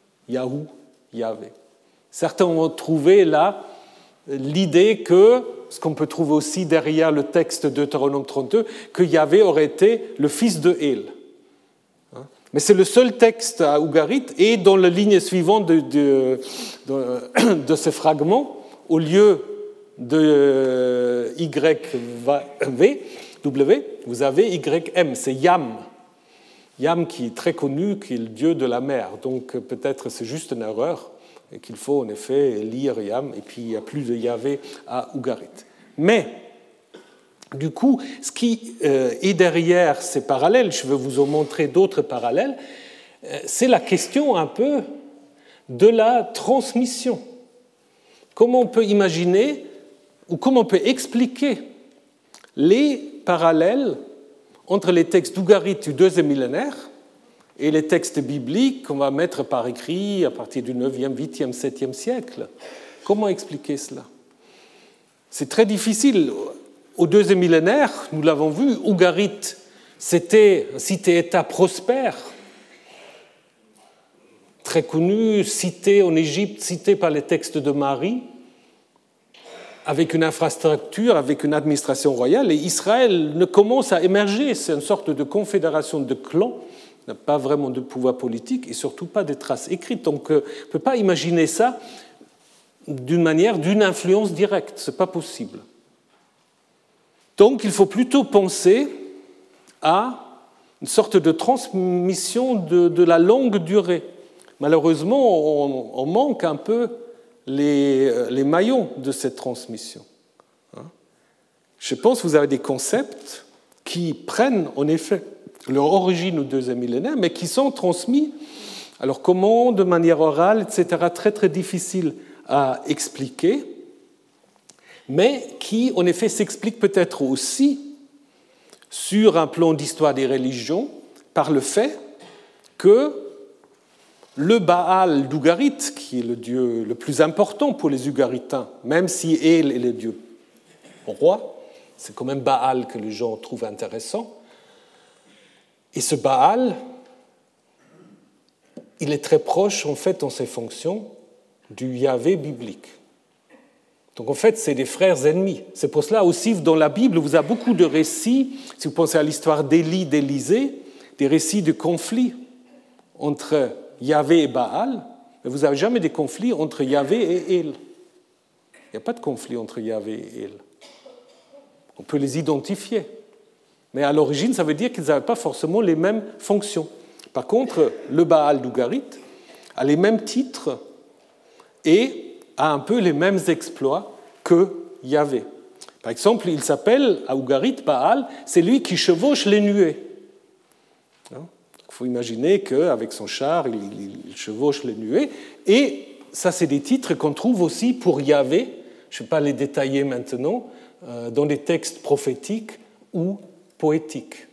Yahou, Yahvé. Certains ont trouvé là l'idée que ce qu'on peut trouver aussi derrière le texte de Deutéronome trente-deux, que Yahvé aurait été le fils de Él. Mais c'est le seul texte à Ugarit, et dans la ligne suivante de, de, de, de ce fragment, au lieu de Y V, W, vous avez Y M, c'est Yam. Yam qui est très connu, qui est le dieu de la mer. Donc peut-être c'est juste une erreur, et qu'il faut en effet lire Yam, et puis il n'y a plus de Yahvé à Ugarit. Mais, du coup, ce qui est derrière ces parallèles, je vais vous en montrer d'autres parallèles, c'est la question un peu de la transmission. Comment on peut imaginer, ou comment on peut expliquer les parallèles entre les textes d'Ugarit du deuxième millénaire et les textes bibliques qu'on va mettre par écrit à partir du neuvième, huitième, septième siècle. Comment expliquer cela? C'est très difficile. Au deuxième millénaire, nous l'avons vu, Ugarit, c'était une cité-État prospère, très connue, cité en Égypte, citée par les textes de Marie, avec une infrastructure, avec une administration royale, et Israël ne commence à émerger, c'est une sorte de confédération de clans, n'a pas vraiment de pouvoir politique et surtout pas de traces écrites. Donc on ne peut pas imaginer ça d'une manière, d'une influence directe, ce n'est pas possible. Donc il faut plutôt penser à une sorte de transmission de, de la longue durée. Malheureusement, on, on manque un peu les, les maillons de cette transmission. Je pense que vous avez des concepts qui prennent en effet leur origine au deuxième millénaire, mais qui sont transmis, alors comment, de manière orale, et cetera, très très difficile à expliquer, mais qui en effet s'expliquent peut-être aussi sur un plan d'histoire des religions par le fait que le Baal d'Ugarit, qui est le dieu le plus important pour les Ugaritains, même si El est le dieu roi, c'est quand même Baal que les gens trouvent intéressant. Et ce Baal, il est très proche, en fait, dans ses fonctions, du Yahvé biblique. Donc, en fait, c'est des frères ennemis. C'est pour cela aussi, dans la Bible, vous avez beaucoup de récits, si vous pensez à l'histoire d'Élie, d'Élisée, des récits de conflits entre Yahvé et Baal, mais vous n'avez jamais des conflits entre Yahvé et El. Il n'y a pas de conflit entre Yahvé et El. On peut les identifier. Mais à l'origine, ça veut dire qu'ils n'avaient pas forcément les mêmes fonctions. Par contre, le Baal d'Ugarit a les mêmes titres et a un peu les mêmes exploits que Yahvé. Par exemple, il s'appelle à Ugarit Baal, c'est lui qui chevauche les nuées. Il faut imaginer qu'avec son char, il chevauche les nuées. Et ça, c'est des titres qu'on trouve aussi pour Yahvé, je ne vais pas les détailler maintenant, dans des textes prophétiques ou poétiques.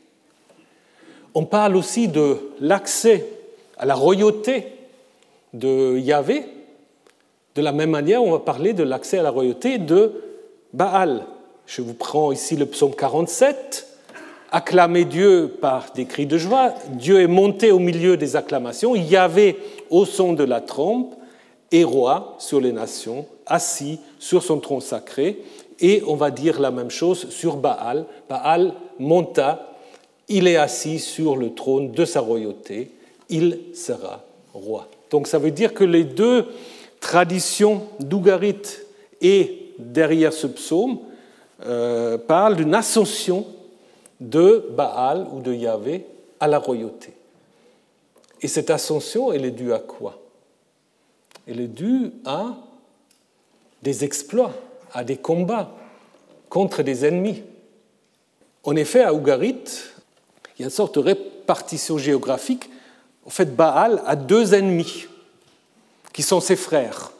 On parle aussi de l'accès à la royauté de Yahvé. De la même manière, on va parler de l'accès à la royauté de Baal. Je vous prends ici le psaume quarante-sept. Acclamez Dieu par des cris de joie. Dieu est monté au milieu des acclamations. Yahvé au son de la trompe est roi sur les nations, assis sur son trône sacré. Et on va dire la même chose sur Baal. Baal monta, il est assis sur le trône de sa royauté, il sera roi. Donc ça veut dire que les deux traditions d'Ugarit et derrière ce psaume euh, parlent d'une ascension de Baal ou de Yahvé à la royauté. Et cette ascension, elle est due à quoi? Elle est due à des exploits, à des combats contre des ennemis. En effet, à Ugarit, il y a une sorte de répartition géographique. En fait, Baal a deux ennemis, qui sont ses frères,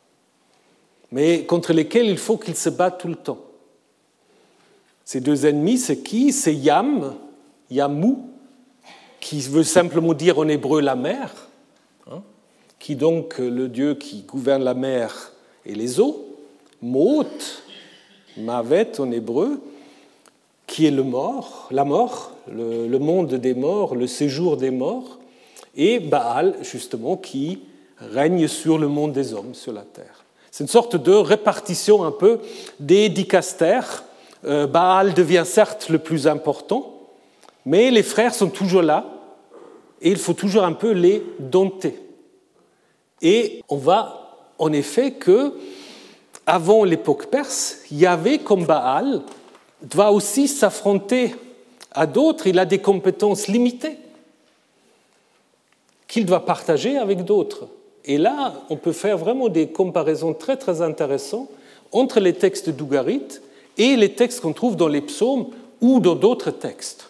mais contre lesquels il faut qu'il se batte tout le temps. Ces deux ennemis, c'est qui? C'est Yam, Yamu, qui veut simplement dire en hébreu la mer, hein, qui donc le dieu qui gouverne la mer et les eaux, Mot, Mavet en hébreu, qui est le mort, la mort, le, le monde des morts, le séjour des morts, et Baal, justement, qui règne sur le monde des hommes, sur la terre. C'est une sorte de répartition un peu des dicastères. Euh, Baal devient certes le plus important, mais les frères sont toujours là et il faut toujours un peu les dompter. Et on voit en effet que, avant l'époque perse, Yahvé, comme Baal, doit aussi s'affronter à d'autres. Il a des compétences limitées qu'il doit partager avec d'autres. Et là, on peut faire vraiment des comparaisons très, très intéressantes entre les textes d'Ougarit et les textes qu'on trouve dans les psaumes ou dans d'autres textes.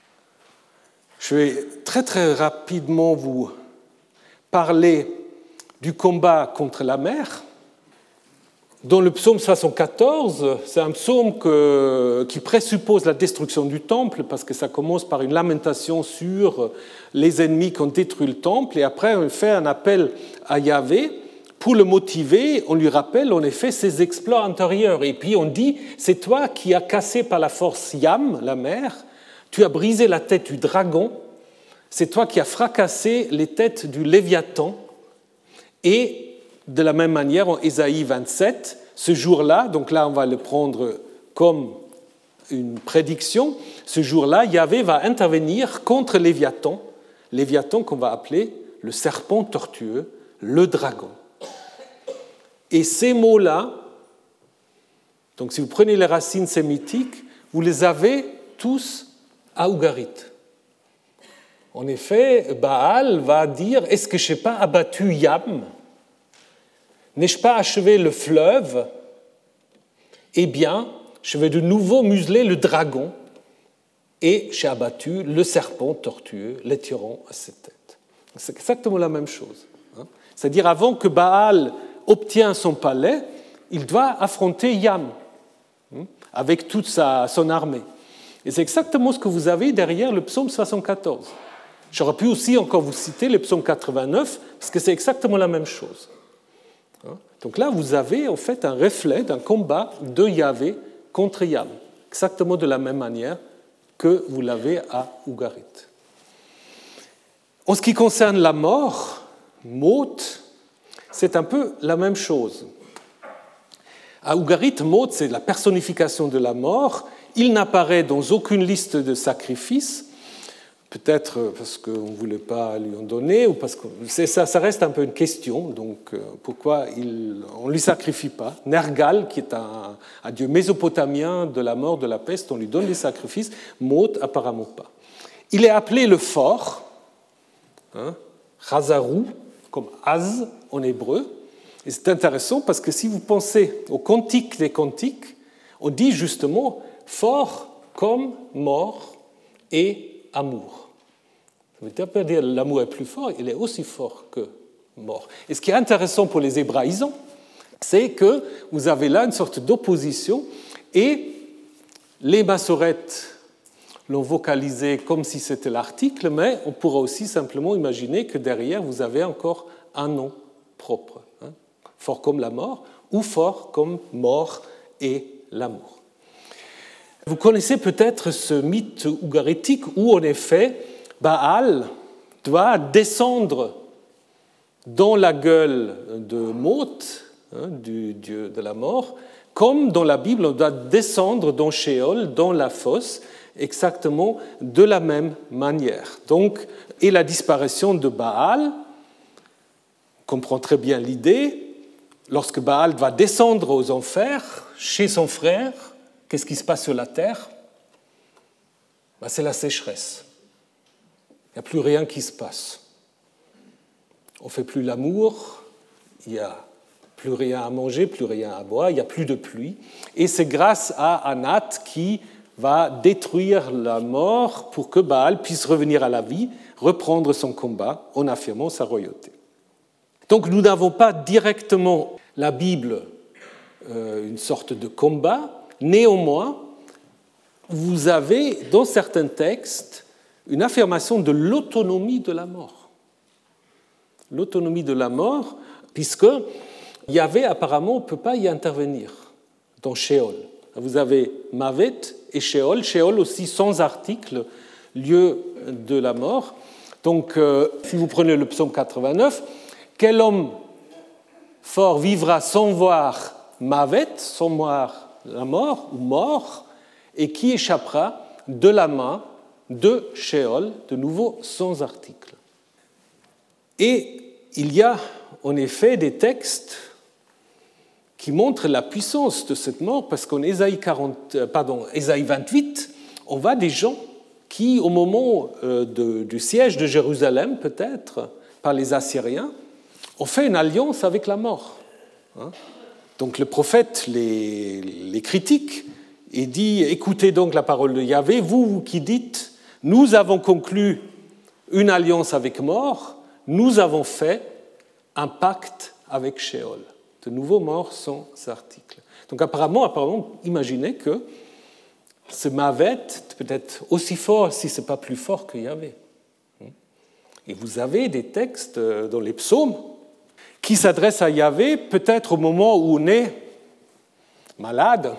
Je vais très, très rapidement vous parler du combat contre la mer. Dans le psaume soixante-quatorze, c'est un psaume que, qui présuppose la destruction du temple, parce que ça commence par une lamentation sur les ennemis qui ont détruit le temple, et après on fait un appel à Yahvé. Pour le motiver, on lui rappelle en effet ses exploits antérieurs. Et puis on dit, c'est toi qui as cassé par la force Yam, la mer, tu as brisé la tête du dragon, c'est toi qui as fracassé les têtes du Léviathan. Et de la même manière, en Ésaïe vingt-sept, ce jour-là, donc là on va le prendre comme une prédiction, ce jour-là, Yahvé va intervenir contre Léviathan, Léviathan qu'on va appeler le serpent tortueux, le dragon. Et ces mots-là, donc si vous prenez les racines sémitiques, vous les avez tous à Ougarit. En effet, Baal va dire « Est-ce que je n'ai pas abattu Yam ? N'ai-je pas achevé le fleuve ? Eh bien, je vais de nouveau museler le dragon et j'ai abattu le serpent tortueux, l'étirant à ses têtes. » C'est exactement la même chose. C'est-à-dire, avant que Baal obtienne son palais, il doit affronter Yam avec toute sa, son armée. Et c'est exactement ce que vous avez derrière le psaume soixante-quatorze. J'aurais pu aussi encore vous citer le psaume quatre-vingt-neuf, parce que c'est exactement la même chose. Donc là, vous avez en fait un reflet d'un combat de Yahvé contre Yam, exactement de la même manière que vous l'avez à Ougarit. En ce qui concerne la mort, Maut, c'est un peu la même chose. À Ougarit, Maut, c'est la personnification de la mort. Il n'apparaît dans aucune liste de sacrifices, peut-être parce qu'on ne voulait pas lui en donner, ou parce que ça, ça reste un peu une question, donc pourquoi il, on ne lui sacrifie pas. Nergal, qui est un, un dieu mésopotamien de la mort, de la peste, on lui donne des sacrifices, Maut, apparemment pas. Il est appelé le fort, hein, Chazarou, comme Az en hébreu, et c'est intéressant parce que si vous pensez au cantique des cantiques, on dit justement fort comme mort et amour. Ça veut pas dire que l'amour est plus fort, il est aussi fort que mort. Et ce qui est intéressant pour les hébraïsants, c'est que vous avez là une sorte d'opposition et les massorètes l'ont vocalisé comme si c'était l'article, mais on pourra aussi simplement imaginer que derrière, vous avez encore un nom propre, hein, fort comme la mort ou fort comme mort et l'amour. Vous connaissez peut-être ce mythe ougaritique où, en effet, Baal doit descendre dans la gueule de Maut, hein, du dieu de la mort, comme dans la Bible, on doit descendre dans Sheol, dans la fosse, exactement de la même manière. Donc, et la disparition de Baal, on comprend très bien l'idée, lorsque Baal va descendre aux enfers, chez son frère, qu'est-ce qui se passe sur la terre ? Ben, c'est la sécheresse. Il n'y a plus rien qui se passe. On ne fait plus l'amour, il n'y a plus rien à manger, plus rien à boire, il n'y a plus de pluie. Et c'est grâce à Anat qui va détruire la mort pour que Baal puisse revenir à la vie, reprendre son combat en affirmant sa royauté. Donc nous n'avons pas directement la Bible, euh, une sorte de combat. Néanmoins, vous avez dans certains textes une affirmation de l'autonomie de la mort. L'autonomie de la mort, puisque Yahvé apparemment ne peut pas y intervenir dans Sheol. Vous avez Mavet et Sheol, Sheol aussi sans article, lieu de la mort. Donc, euh, si vous prenez le psaume quatre-vingt-neuf, quel homme fort vivra sans voir mavet, sans voir la mort ou mort, et qui échappera de la main de Sheol, de nouveau sans article. Et il y a en effet des textes qui montrent la puissance de cette mort, parce qu'en Ésaïe, quarante, pardon, Ésaïe vingt-huit, on voit des gens qui, au moment de, du siège de Jérusalem, peut-être, par les Assyriens, ont fait une alliance avec la mort. Donc le prophète les, les critique et dit « Écoutez donc la parole de Yahvé, vous, vous qui dites « Nous avons conclu une alliance avec mort, nous avons fait un pacte avec Sheol. » De nouveau, mort sans article. Donc apparemment, apparemment imaginez que ce Mavet peut être aussi fort, si ce n'est pas plus fort que Yahvé. Et vous avez des textes dans les psaumes qui s'adressent à Yahvé peut-être au moment où on est malade.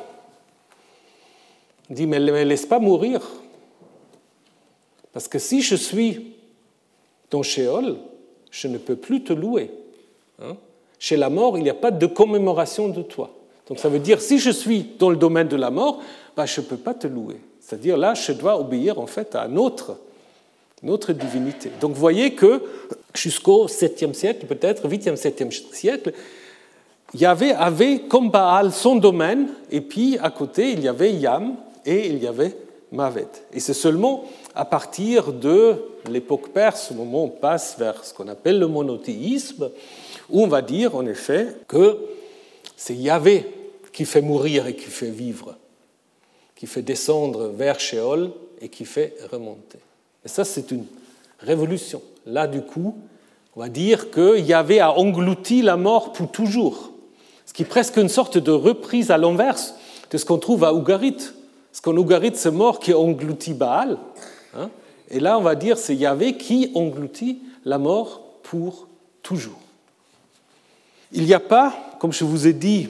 On dit, mais ne me laisse pas mourir. Parce que si je suis dans Sheol, je ne peux plus te louer. Hein? Chez la mort, il n'y a pas de commémoration de toi. Donc ça veut dire, si je suis dans le domaine de la mort, ben, je ne peux pas te louer. C'est-à-dire, là, je dois obéir en fait à une autre, une autre divinité. Donc vous voyez que jusqu'au septième siècle, peut-être huitième, septième siècle, Yahvé avait comme Baal son domaine, et puis à côté, il y avait Yam et il y avait Mavet. Et c'est seulement à partir de l'époque perse, au moment où on passe vers ce qu'on appelle le monothéisme, où on va dire en effet que c'est Yahvé qui fait mourir et qui fait vivre, qui fait descendre vers Sheol et qui fait remonter. Et ça, c'est une révolution. Là, du coup, on va dire que Yahvé a englouti la mort pour toujours, ce qui est presque une sorte de reprise à l'inverse de ce qu'on trouve à Ougarit. Parce qu'en Ougarit, c'est mort qui engloutit Baal. Hein, et là, on va dire c'est Yahvé qui engloutit la mort pour toujours. Il n'y a pas, comme je vous ai dit,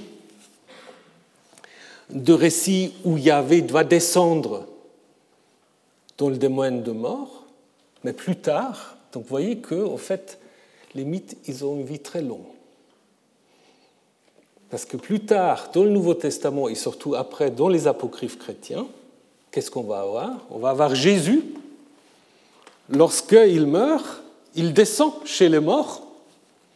de récit où Yahvé doit descendre dans le domaine de mort, mais plus tard, donc vous voyez que, en fait, les mythes, ils ont une vie très longue. Parce que plus tard, dans le Nouveau Testament, et surtout après, dans les apocryphes chrétiens, qu'est-ce qu'on va avoir ? On va avoir Jésus, lorsqu'il meurt, il descend chez les morts. Hein ?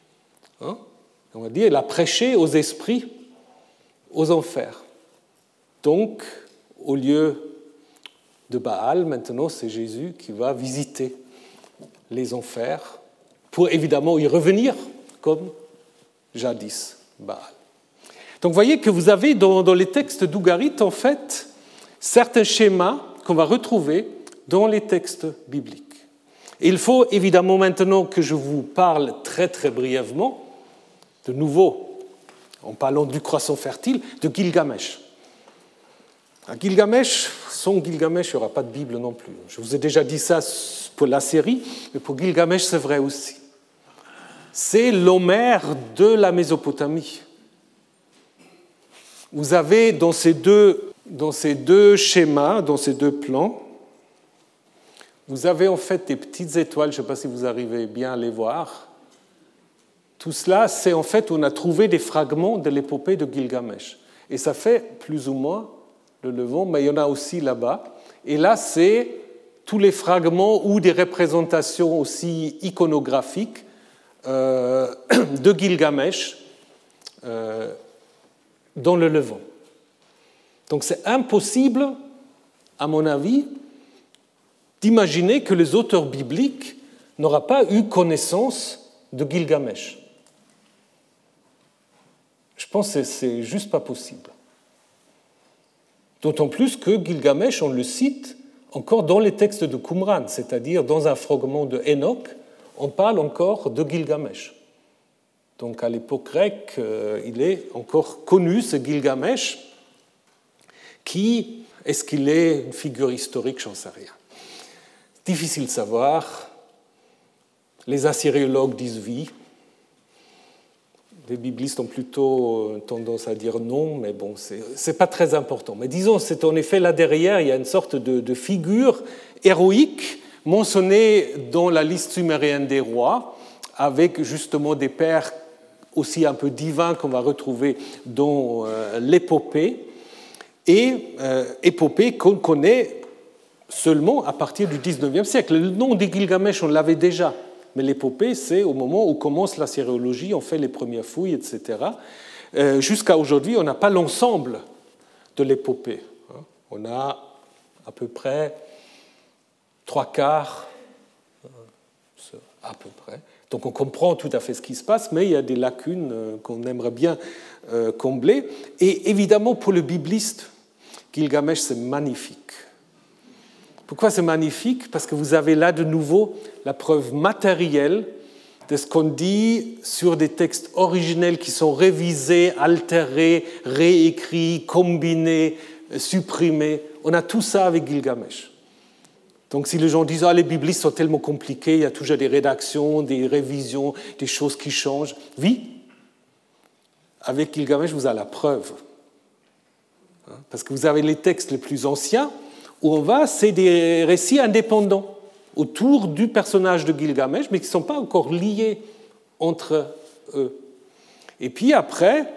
On va dire, il a prêché aux esprits, aux enfers. Donc, au lieu de Baal, maintenant, c'est Jésus qui va visiter les enfers pour évidemment y revenir comme jadis Baal. Donc, vous voyez que vous avez dans, dans les textes d'Ougarit, en fait, certains schémas qu'on va retrouver dans les textes bibliques. Et il faut évidemment maintenant que je vous parle très très brièvement, de nouveau, en parlant du croissant fertile, de Gilgamesh. À Gilgamesh, sans Gilgamesh, il n'y aura pas de Bible non plus. Je vous ai déjà dit ça pour la série, mais pour Gilgamesh, c'est vrai aussi. C'est l'Homère de la Mésopotamie. Vous avez dans ces deux, dans ces deux schémas, dans ces deux plans, vous avez en fait des petites étoiles, je ne sais pas si vous arrivez bien à les voir. Tout cela, c'est en fait, on a trouvé des fragments de l'épopée de Gilgamesh. Et ça fait plus ou moins le Levant, mais il y en a aussi là-bas. Et là, c'est tous les fragments ou des représentations aussi iconographiques euh, de Gilgamesh euh, dans le Levant. Donc c'est impossible, à mon avis, d'imaginer que les auteurs bibliques n'auraient pas eu connaissance de Gilgamesh. Je pense que c'est juste pas possible. D'autant plus que Gilgamesh, on le cite encore dans les textes de Qumran, c'est-à-dire dans un fragment de Enoch, on parle encore de Gilgamesh. Donc à l'époque grecque, il est encore connu, ce Gilgamesh, qui, est-ce qu'il est une figure historique, j'en sais rien. Difficile de savoir. Les assyriologues disent oui. Les biblistes ont plutôt tendance à dire non, mais bon, ce n'est pas très important. Mais disons, c'est en effet là derrière, il y a une sorte de, de figure héroïque mentionnée dans la liste sumérienne des rois, avec justement des pères aussi un peu divin qu'on va retrouver dans euh, l'épopée, et euh, épopée qu'on connaît seulement à partir du dix-neuvième siècle. Le nom de Gilgamesh, on l'avait déjà, mais l'épopée, c'est au moment où commence l'assyriologie, on fait les premières fouilles, et cetera. Euh, jusqu'à aujourd'hui, on n'a pas l'ensemble de l'épopée. On a à peu près trois quarts, à peu près. Donc on comprend tout à fait ce qui se passe, mais il y a des lacunes qu'on aimerait bien combler. Et évidemment, pour le bibliste, Gilgamesh, c'est magnifique. Pourquoi c'est magnifique? Parce que vous avez là de nouveau la preuve matérielle de ce qu'on dit sur des textes originels qui sont révisés, altérés, réécrits, combinés, supprimés. On a tout ça avec Gilgamesh. Donc si les gens disent ah, « les biblistes sont tellement compliqués, il y a toujours des rédactions, des révisions, des choses qui changent », oui, avec Gilgamesh, vous avez la preuve. Parce que vous avez les textes les plus anciens, où on va, c'est des récits indépendants autour du personnage de Gilgamesh, mais qui ne sont pas encore liés entre eux. Et puis après,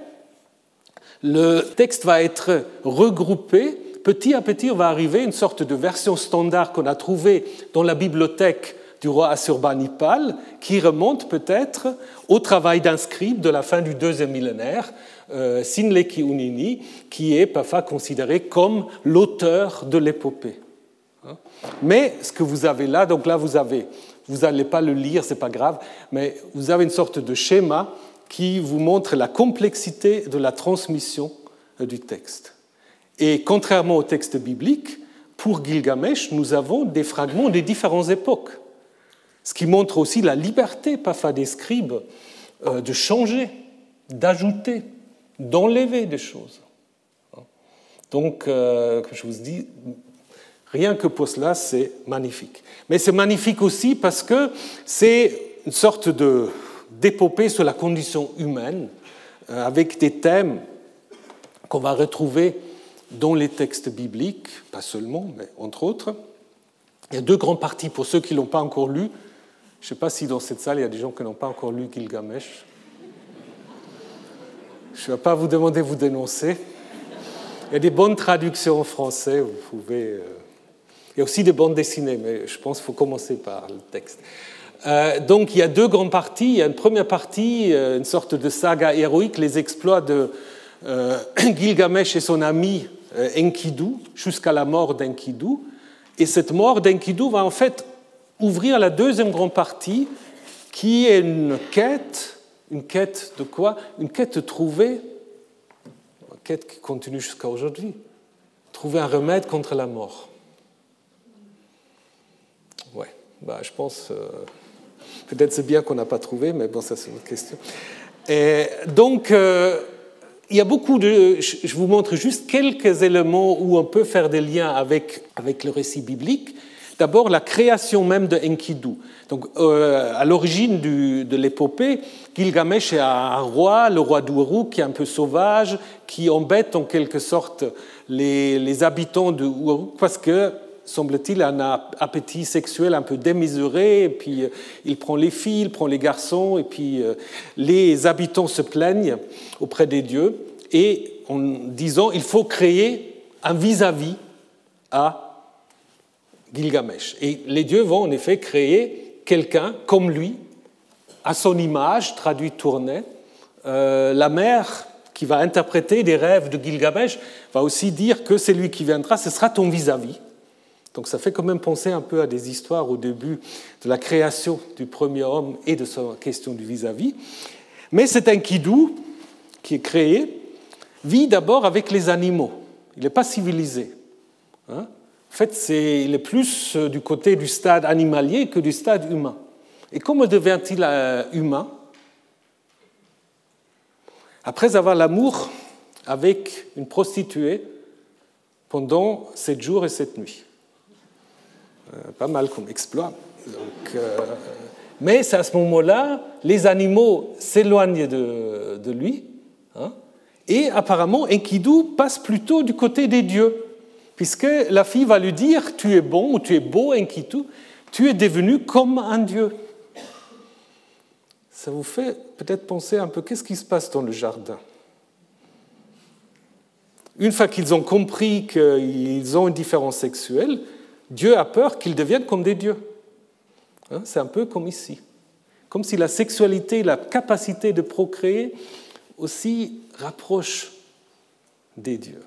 le texte va être regroupé. Petit à petit, on va arriver à une sorte de version standard qu'on a trouvée dans la bibliothèque du roi Assurbanipal, qui remonte peut-être au travail d'un scribe de la fin du deuxième millénaire, euh, Sinleki Unini, qui est parfois considéré comme l'auteur de l'épopée. Mais ce que vous avez là, donc là vous avez, vous n'allez pas le lire, c'est pas grave, mais vous avez une sorte de schéma qui vous montre la complexité de la transmission du texte. Et contrairement au texte biblique, pour Gilgamesh, nous avons des fragments des différentes époques, ce qui montre aussi la liberté parfois des scribes de changer, d'ajouter, d'enlever des choses. Donc, euh, je vous dis, rien que pour cela, c'est magnifique. Mais c'est magnifique aussi parce que c'est une sorte de, d'épopée sur la condition humaine, euh, avec des thèmes qu'on va retrouver dans les textes bibliques, pas seulement, mais entre autres. Il y a deux grandes parties pour ceux qui ne l'ont pas encore lu. Je ne sais pas si dans cette salle, il y a des gens qui n'ont pas encore lu Gilgamesh. Je ne vais pas vous demander de vous dénoncer. Il y a des bonnes traductions en français, vous pouvez... Euh... Il y a aussi des bandes dessinées, mais je pense qu'il faut commencer par le texte. Euh, donc il y a deux grandes parties. Il y a une première partie, euh, une sorte de saga héroïque, les exploits de euh, Gilgamesh et son ami euh, Enkidu, jusqu'à la mort d'Enkidu. Et cette mort d'Enkidu va en fait ouvrir la deuxième grande partie, qui est une quête, une quête de quoi? Une quête de trouver, une quête qui continue jusqu'à aujourd'hui, trouver un remède contre la mort. Ouais, bah, je pense, euh, peut-être c'est bien qu'on n'a pas trouvé, mais bon, ça c'est une autre question. Et donc, euh, il y a beaucoup de... Je vous montre juste quelques éléments où on peut faire des liens avec, avec le récit biblique. D'abord, la création même de Enkidu. Donc, euh, à l'origine du, de l'épopée, Gilgamesh est un roi, le roi d'Uruk, qui est un peu sauvage, qui embête en quelque sorte les, les habitants de Uruk parce que, semble-t-il, un appétit sexuel un peu démesuré, et puis euh, il prend les filles, il prend les garçons, et puis euh, les habitants se plaignent auprès des dieux, et en disant il faut créer un vis-à-vis à Gilgamesh. Et les dieux vont en effet créer quelqu'un comme lui, à son image, traduit tournée. Euh, la mère qui va interpréter des rêves de Gilgamesh va aussi dire que c'est lui qui viendra, ce sera ton vis-à-vis. Donc ça fait quand même penser un peu à des histoires au début de la création du premier homme et de sa question du vis-à-vis. Mais cet Enkidu qui est créé vit d'abord avec les animaux. Il n'est pas civilisé. Hein? En fait, c'est, il est plus du côté du stade animalier que du stade humain. Et comment devient-il humain? Après avoir l'amour avec une prostituée pendant sept jours et sept nuits. Euh, pas mal comme exploit. Donc, euh, mais c'est à ce moment-là, les animaux s'éloignent de, de lui. Hein, et apparemment, Enkidu passe plutôt du côté des dieux. Puisque la fille va lui dire « Tu es bon » ou « Tu es beau, Enkidu, tu es devenu comme un dieu ». ça vous fait peut-être penser un peu qu'est-ce qui se passe dans le jardin. Une fois qu'ils ont compris qu'ils ont une différence sexuelle, Dieu a peur qu'ils deviennent comme des dieux. Hein, c'est un peu comme ici. Comme si la sexualité, la capacité de procréer aussi rapproche des dieux.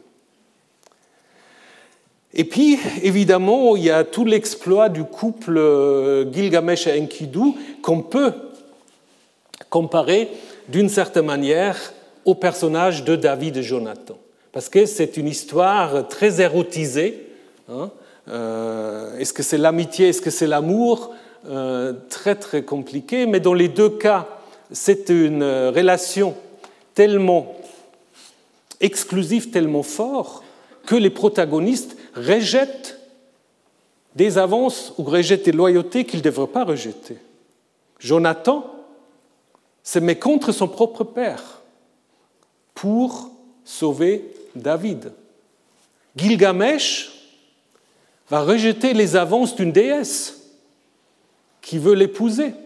Et puis, évidemment, il y a tout l'exploit du couple Gilgamesh et Enkidu qu'on peut comparer d'une certaine manière au personnage de David et Jonathan. Parce que c'est une histoire très érotisée. Hein. Euh, est-ce que c'est l'amitié, est-ce que c'est l'amour ? euh, Très, très compliqué. Mais dans les deux cas, c'est une relation tellement exclusive, tellement forte, que les protagonistes rejettent des avances ou rejettent des loyautés qu'ils ne devraient pas rejeter. Jonathan se met contre son propre père pour sauver David. Gilgamesh va rejeter les avances d'une déesse qui veut l'épouser.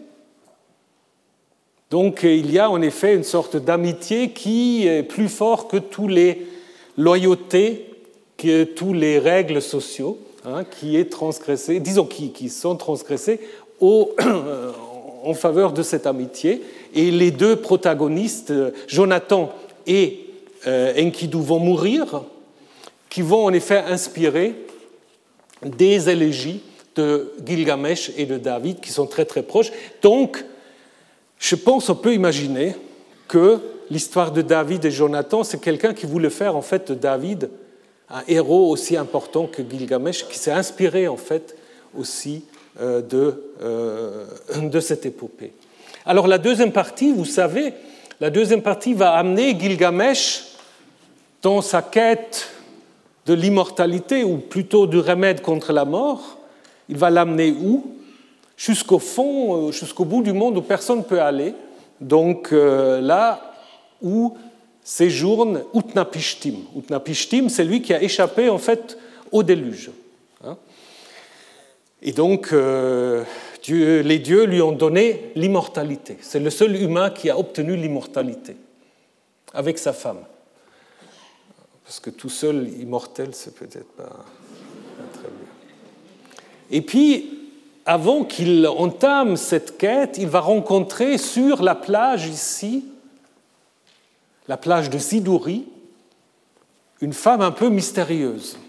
Donc il y a en effet une sorte d'amitié qui est plus forte que toutes les loyautés, que toutes les règles sociaux, hein, qui est transgressée, disons qui, qui sont transgressées au, en faveur de cette amitié. Et les deux protagonistes, Jonathan et euh, Enkidu, vont mourir, qui vont en effet inspirer des élégies de Gilgamesh et de David qui sont très très proches. Donc, je pense qu'on peut imaginer que l'histoire de David et Jonathan, c'est quelqu'un qui voulait faire en fait de David un héros aussi important que Gilgamesh, qui s'est inspiré en fait aussi euh, de, euh, de cette épopée. Alors la deuxième partie, vous savez, la deuxième partie va amener Gilgamesh dans sa quête de l'immortalité, ou plutôt du remède contre la mort. Il va l'amener où ? Jusqu'au fond, jusqu'au bout du monde où personne ne peut aller. Donc euh, là où séjourne Utnapishtim. Utnapishtim, c'est lui qui a échappé en fait au déluge. Hein ? Et donc euh, Dieu, les dieux lui ont donné l'immortalité. C'est le seul humain qui a obtenu l'immortalité avec sa femme. Parce que tout seul immortel, c'est peut-être pas, pas très bien. Et puis, avant qu'il entame cette quête, il va rencontrer sur la plage ici, la plage de Siduri, une femme un peu mystérieuse.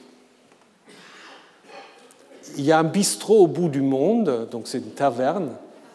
Il y a un bistrot au bout du monde, donc c'est une taverne.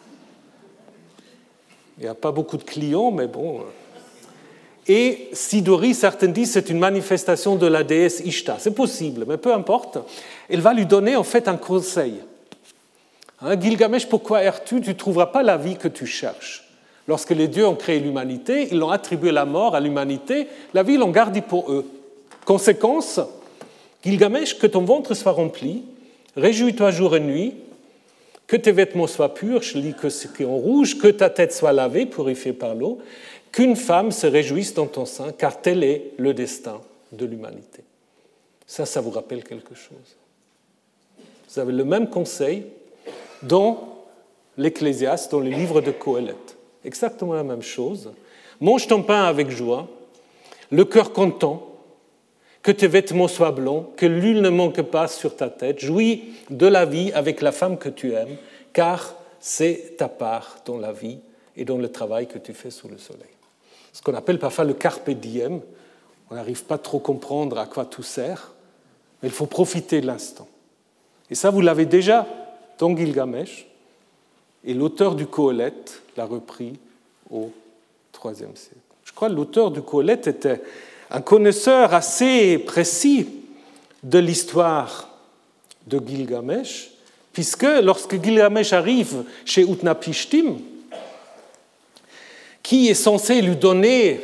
Il n'y a pas beaucoup de clients, mais bon. Et Siduri, certains disent, c'est une manifestation de la déesse Ishtar. C'est possible, mais peu importe. Elle va lui donner en fait un conseil. Hein, Gilgamesh, pourquoi erres-tu ? Tu ne trouveras pas la vie que tu cherches. Lorsque les dieux ont créé l'humanité, ils ont attribué la mort à l'humanité. La vie, ils l'ont gardée pour eux. Conséquence, Gilgamesh, que ton ventre soit rempli, réjouis-toi jour et nuit, que tes vêtements soient purs, je lis que ce qui est en rouge, que ta tête soit lavée, purifiée par l'eau, qu'une femme se réjouisse dans ton sein, car tel est le destin de l'humanité. Ça, ça vous rappelle quelque chose. Vous avez le même conseil dans l'Ecclésiaste, dans les livres de Qoéleth. Exactement la même chose. Mange ton pain avec joie, le cœur content, que tes vêtements soient blancs, que l'huile ne manque pas sur ta tête, jouis de la vie avec la femme que tu aimes, car c'est ta part dans la vie et dans le travail que tu fais sous le soleil. Ce qu'on appelle parfois le carpe diem. On n'arrive pas trop à comprendre à quoi tout sert, mais il faut profiter de l'instant. Et ça, vous l'avez déjà dans Gilgamesh, et l'auteur du Qoéleth l'a repris au troisième siècle. Je crois que l'auteur du Qoéleth était un connaisseur assez précis de l'histoire de Gilgamesh, puisque lorsque Gilgamesh arrive chez Utnapishtim, qui est censé lui donner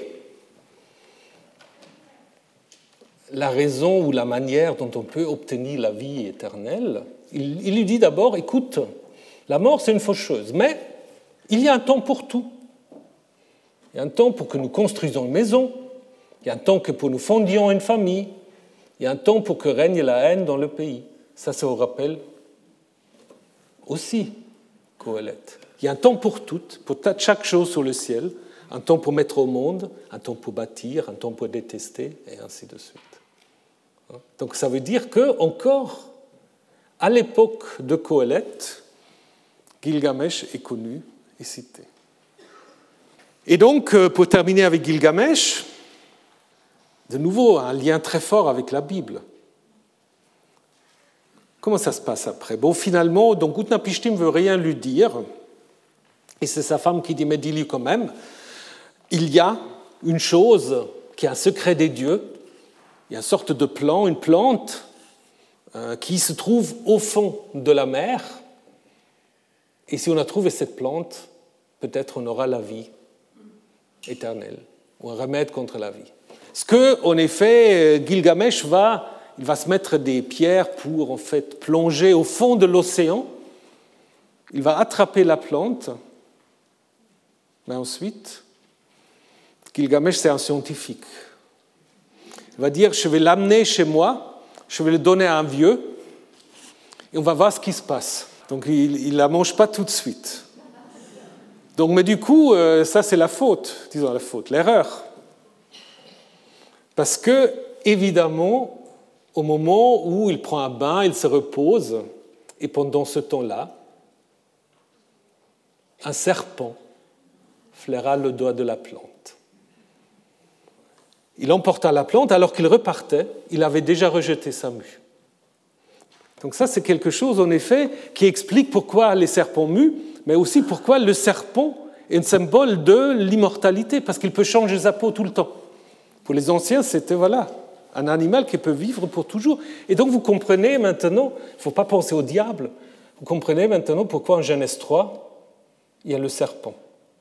la raison ou la manière dont on peut obtenir la vie éternelle, il, il lui dit d'abord, écoute, la mort c'est une faucheuse, mais il y a un temps pour tout. Il y a un temps pour que nous construisions une maison, il y a un temps que pour nous fondions une famille, il y a un temps pour que règne la haine dans le pays. Ça, ça vous rappelle aussi Qoéleth. Il y a un temps pour tout, pour chaque chose sur le ciel, un temps pour mettre au monde, un temps pour bâtir, un temps pour détester, et ainsi de suite. Donc ça veut dire que, encore, à l'époque de Qoheleth, Gilgamesh est connu et cité. Et donc, pour terminer avec Gilgamesh, de nouveau, un lien très fort avec la Bible. Comment ça se passe après? Bon, finalement, donc Utnapishtim ne veut rien lui dire, et c'est sa femme qui dit, mais dis-lui quand même, il y a une chose qui est un secret des dieux, il y a une sorte de plant, une plante, euh, qui se trouve au fond de la mer, et si on a trouvé cette plante, peut-être on aura la vie éternelle, ou un remède contre la vie. Ce que, en effet, Gilgamesh va, il va se mettre des pierres pour en fait plonger au fond de l'océan. Il va attraper la plante, mais ensuite, Gilgamesh c'est un scientifique. Il va dire, je vais l'amener chez moi, je vais le donner à un vieux, et on va voir ce qui se passe. Donc il ne la mange pas tout de suite. Donc, mais du coup, ça c'est la faute, disons la faute, l'erreur. Parce que, évidemment, au moment où il prend un bain, il se repose, et pendant ce temps-là, un serpent flaira le doigt de la plante. Il emporta la plante, alors qu'il repartait, il avait déjà rejeté sa mue. Donc ça, c'est quelque chose, en effet, qui explique pourquoi les serpents muent, mais aussi pourquoi le serpent est un symbole de l'immortalité, parce qu'il peut changer sa peau tout le temps. Pour les anciens, c'était voilà, un animal qui peut vivre pour toujours. Et donc vous comprenez maintenant, il ne faut pas penser au diable, vous comprenez maintenant pourquoi en Genèse trois, il y a le serpent.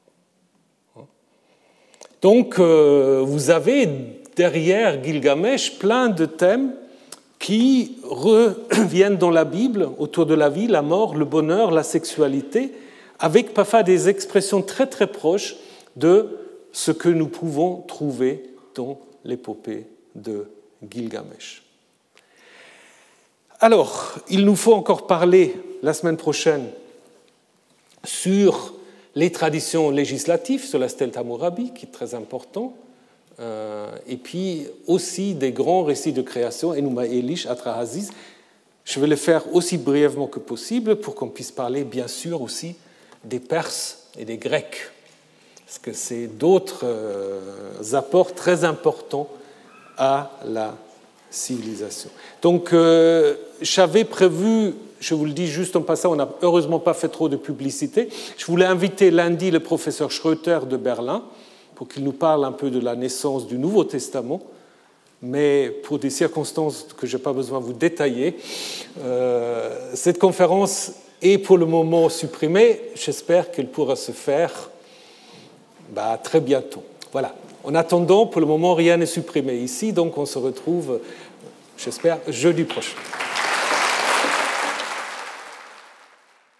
Donc euh, vous avez derrière Gilgamesh plein de thèmes qui reviennent dans la Bible autour de la vie, la mort, le bonheur, la sexualité, avec parfois des expressions très très proches de ce que nous pouvons trouver dans l'épopée de Gilgamesh. Alors, il nous faut encore parler la semaine prochaine sur les traditions législatives, sur la stèle Hammurabi, qui est très important, euh, et puis aussi des grands récits de création, Enuma Elish, Atrahasis. Je vais le faire aussi brièvement que possible pour qu'on puisse parler, bien sûr, aussi des Perses et des Grecs, parce que c'est d'autres euh, apports très importants à la civilisation. Donc, euh, j'avais prévu, je vous le dis juste en passant, on n'a heureusement pas fait trop de publicité, je voulais inviter lundi le professeur Schröter de Berlin pour qu'il nous parle un peu de la naissance du Nouveau Testament, mais pour des circonstances que je n'ai pas besoin de vous détailler, euh, cette conférence est pour le moment supprimée. J'espère qu'elle pourra se faire bah, très bientôt. Voilà. En attendant, pour le moment, rien n'est supprimé ici, donc on se retrouve, j'espère, jeudi prochain.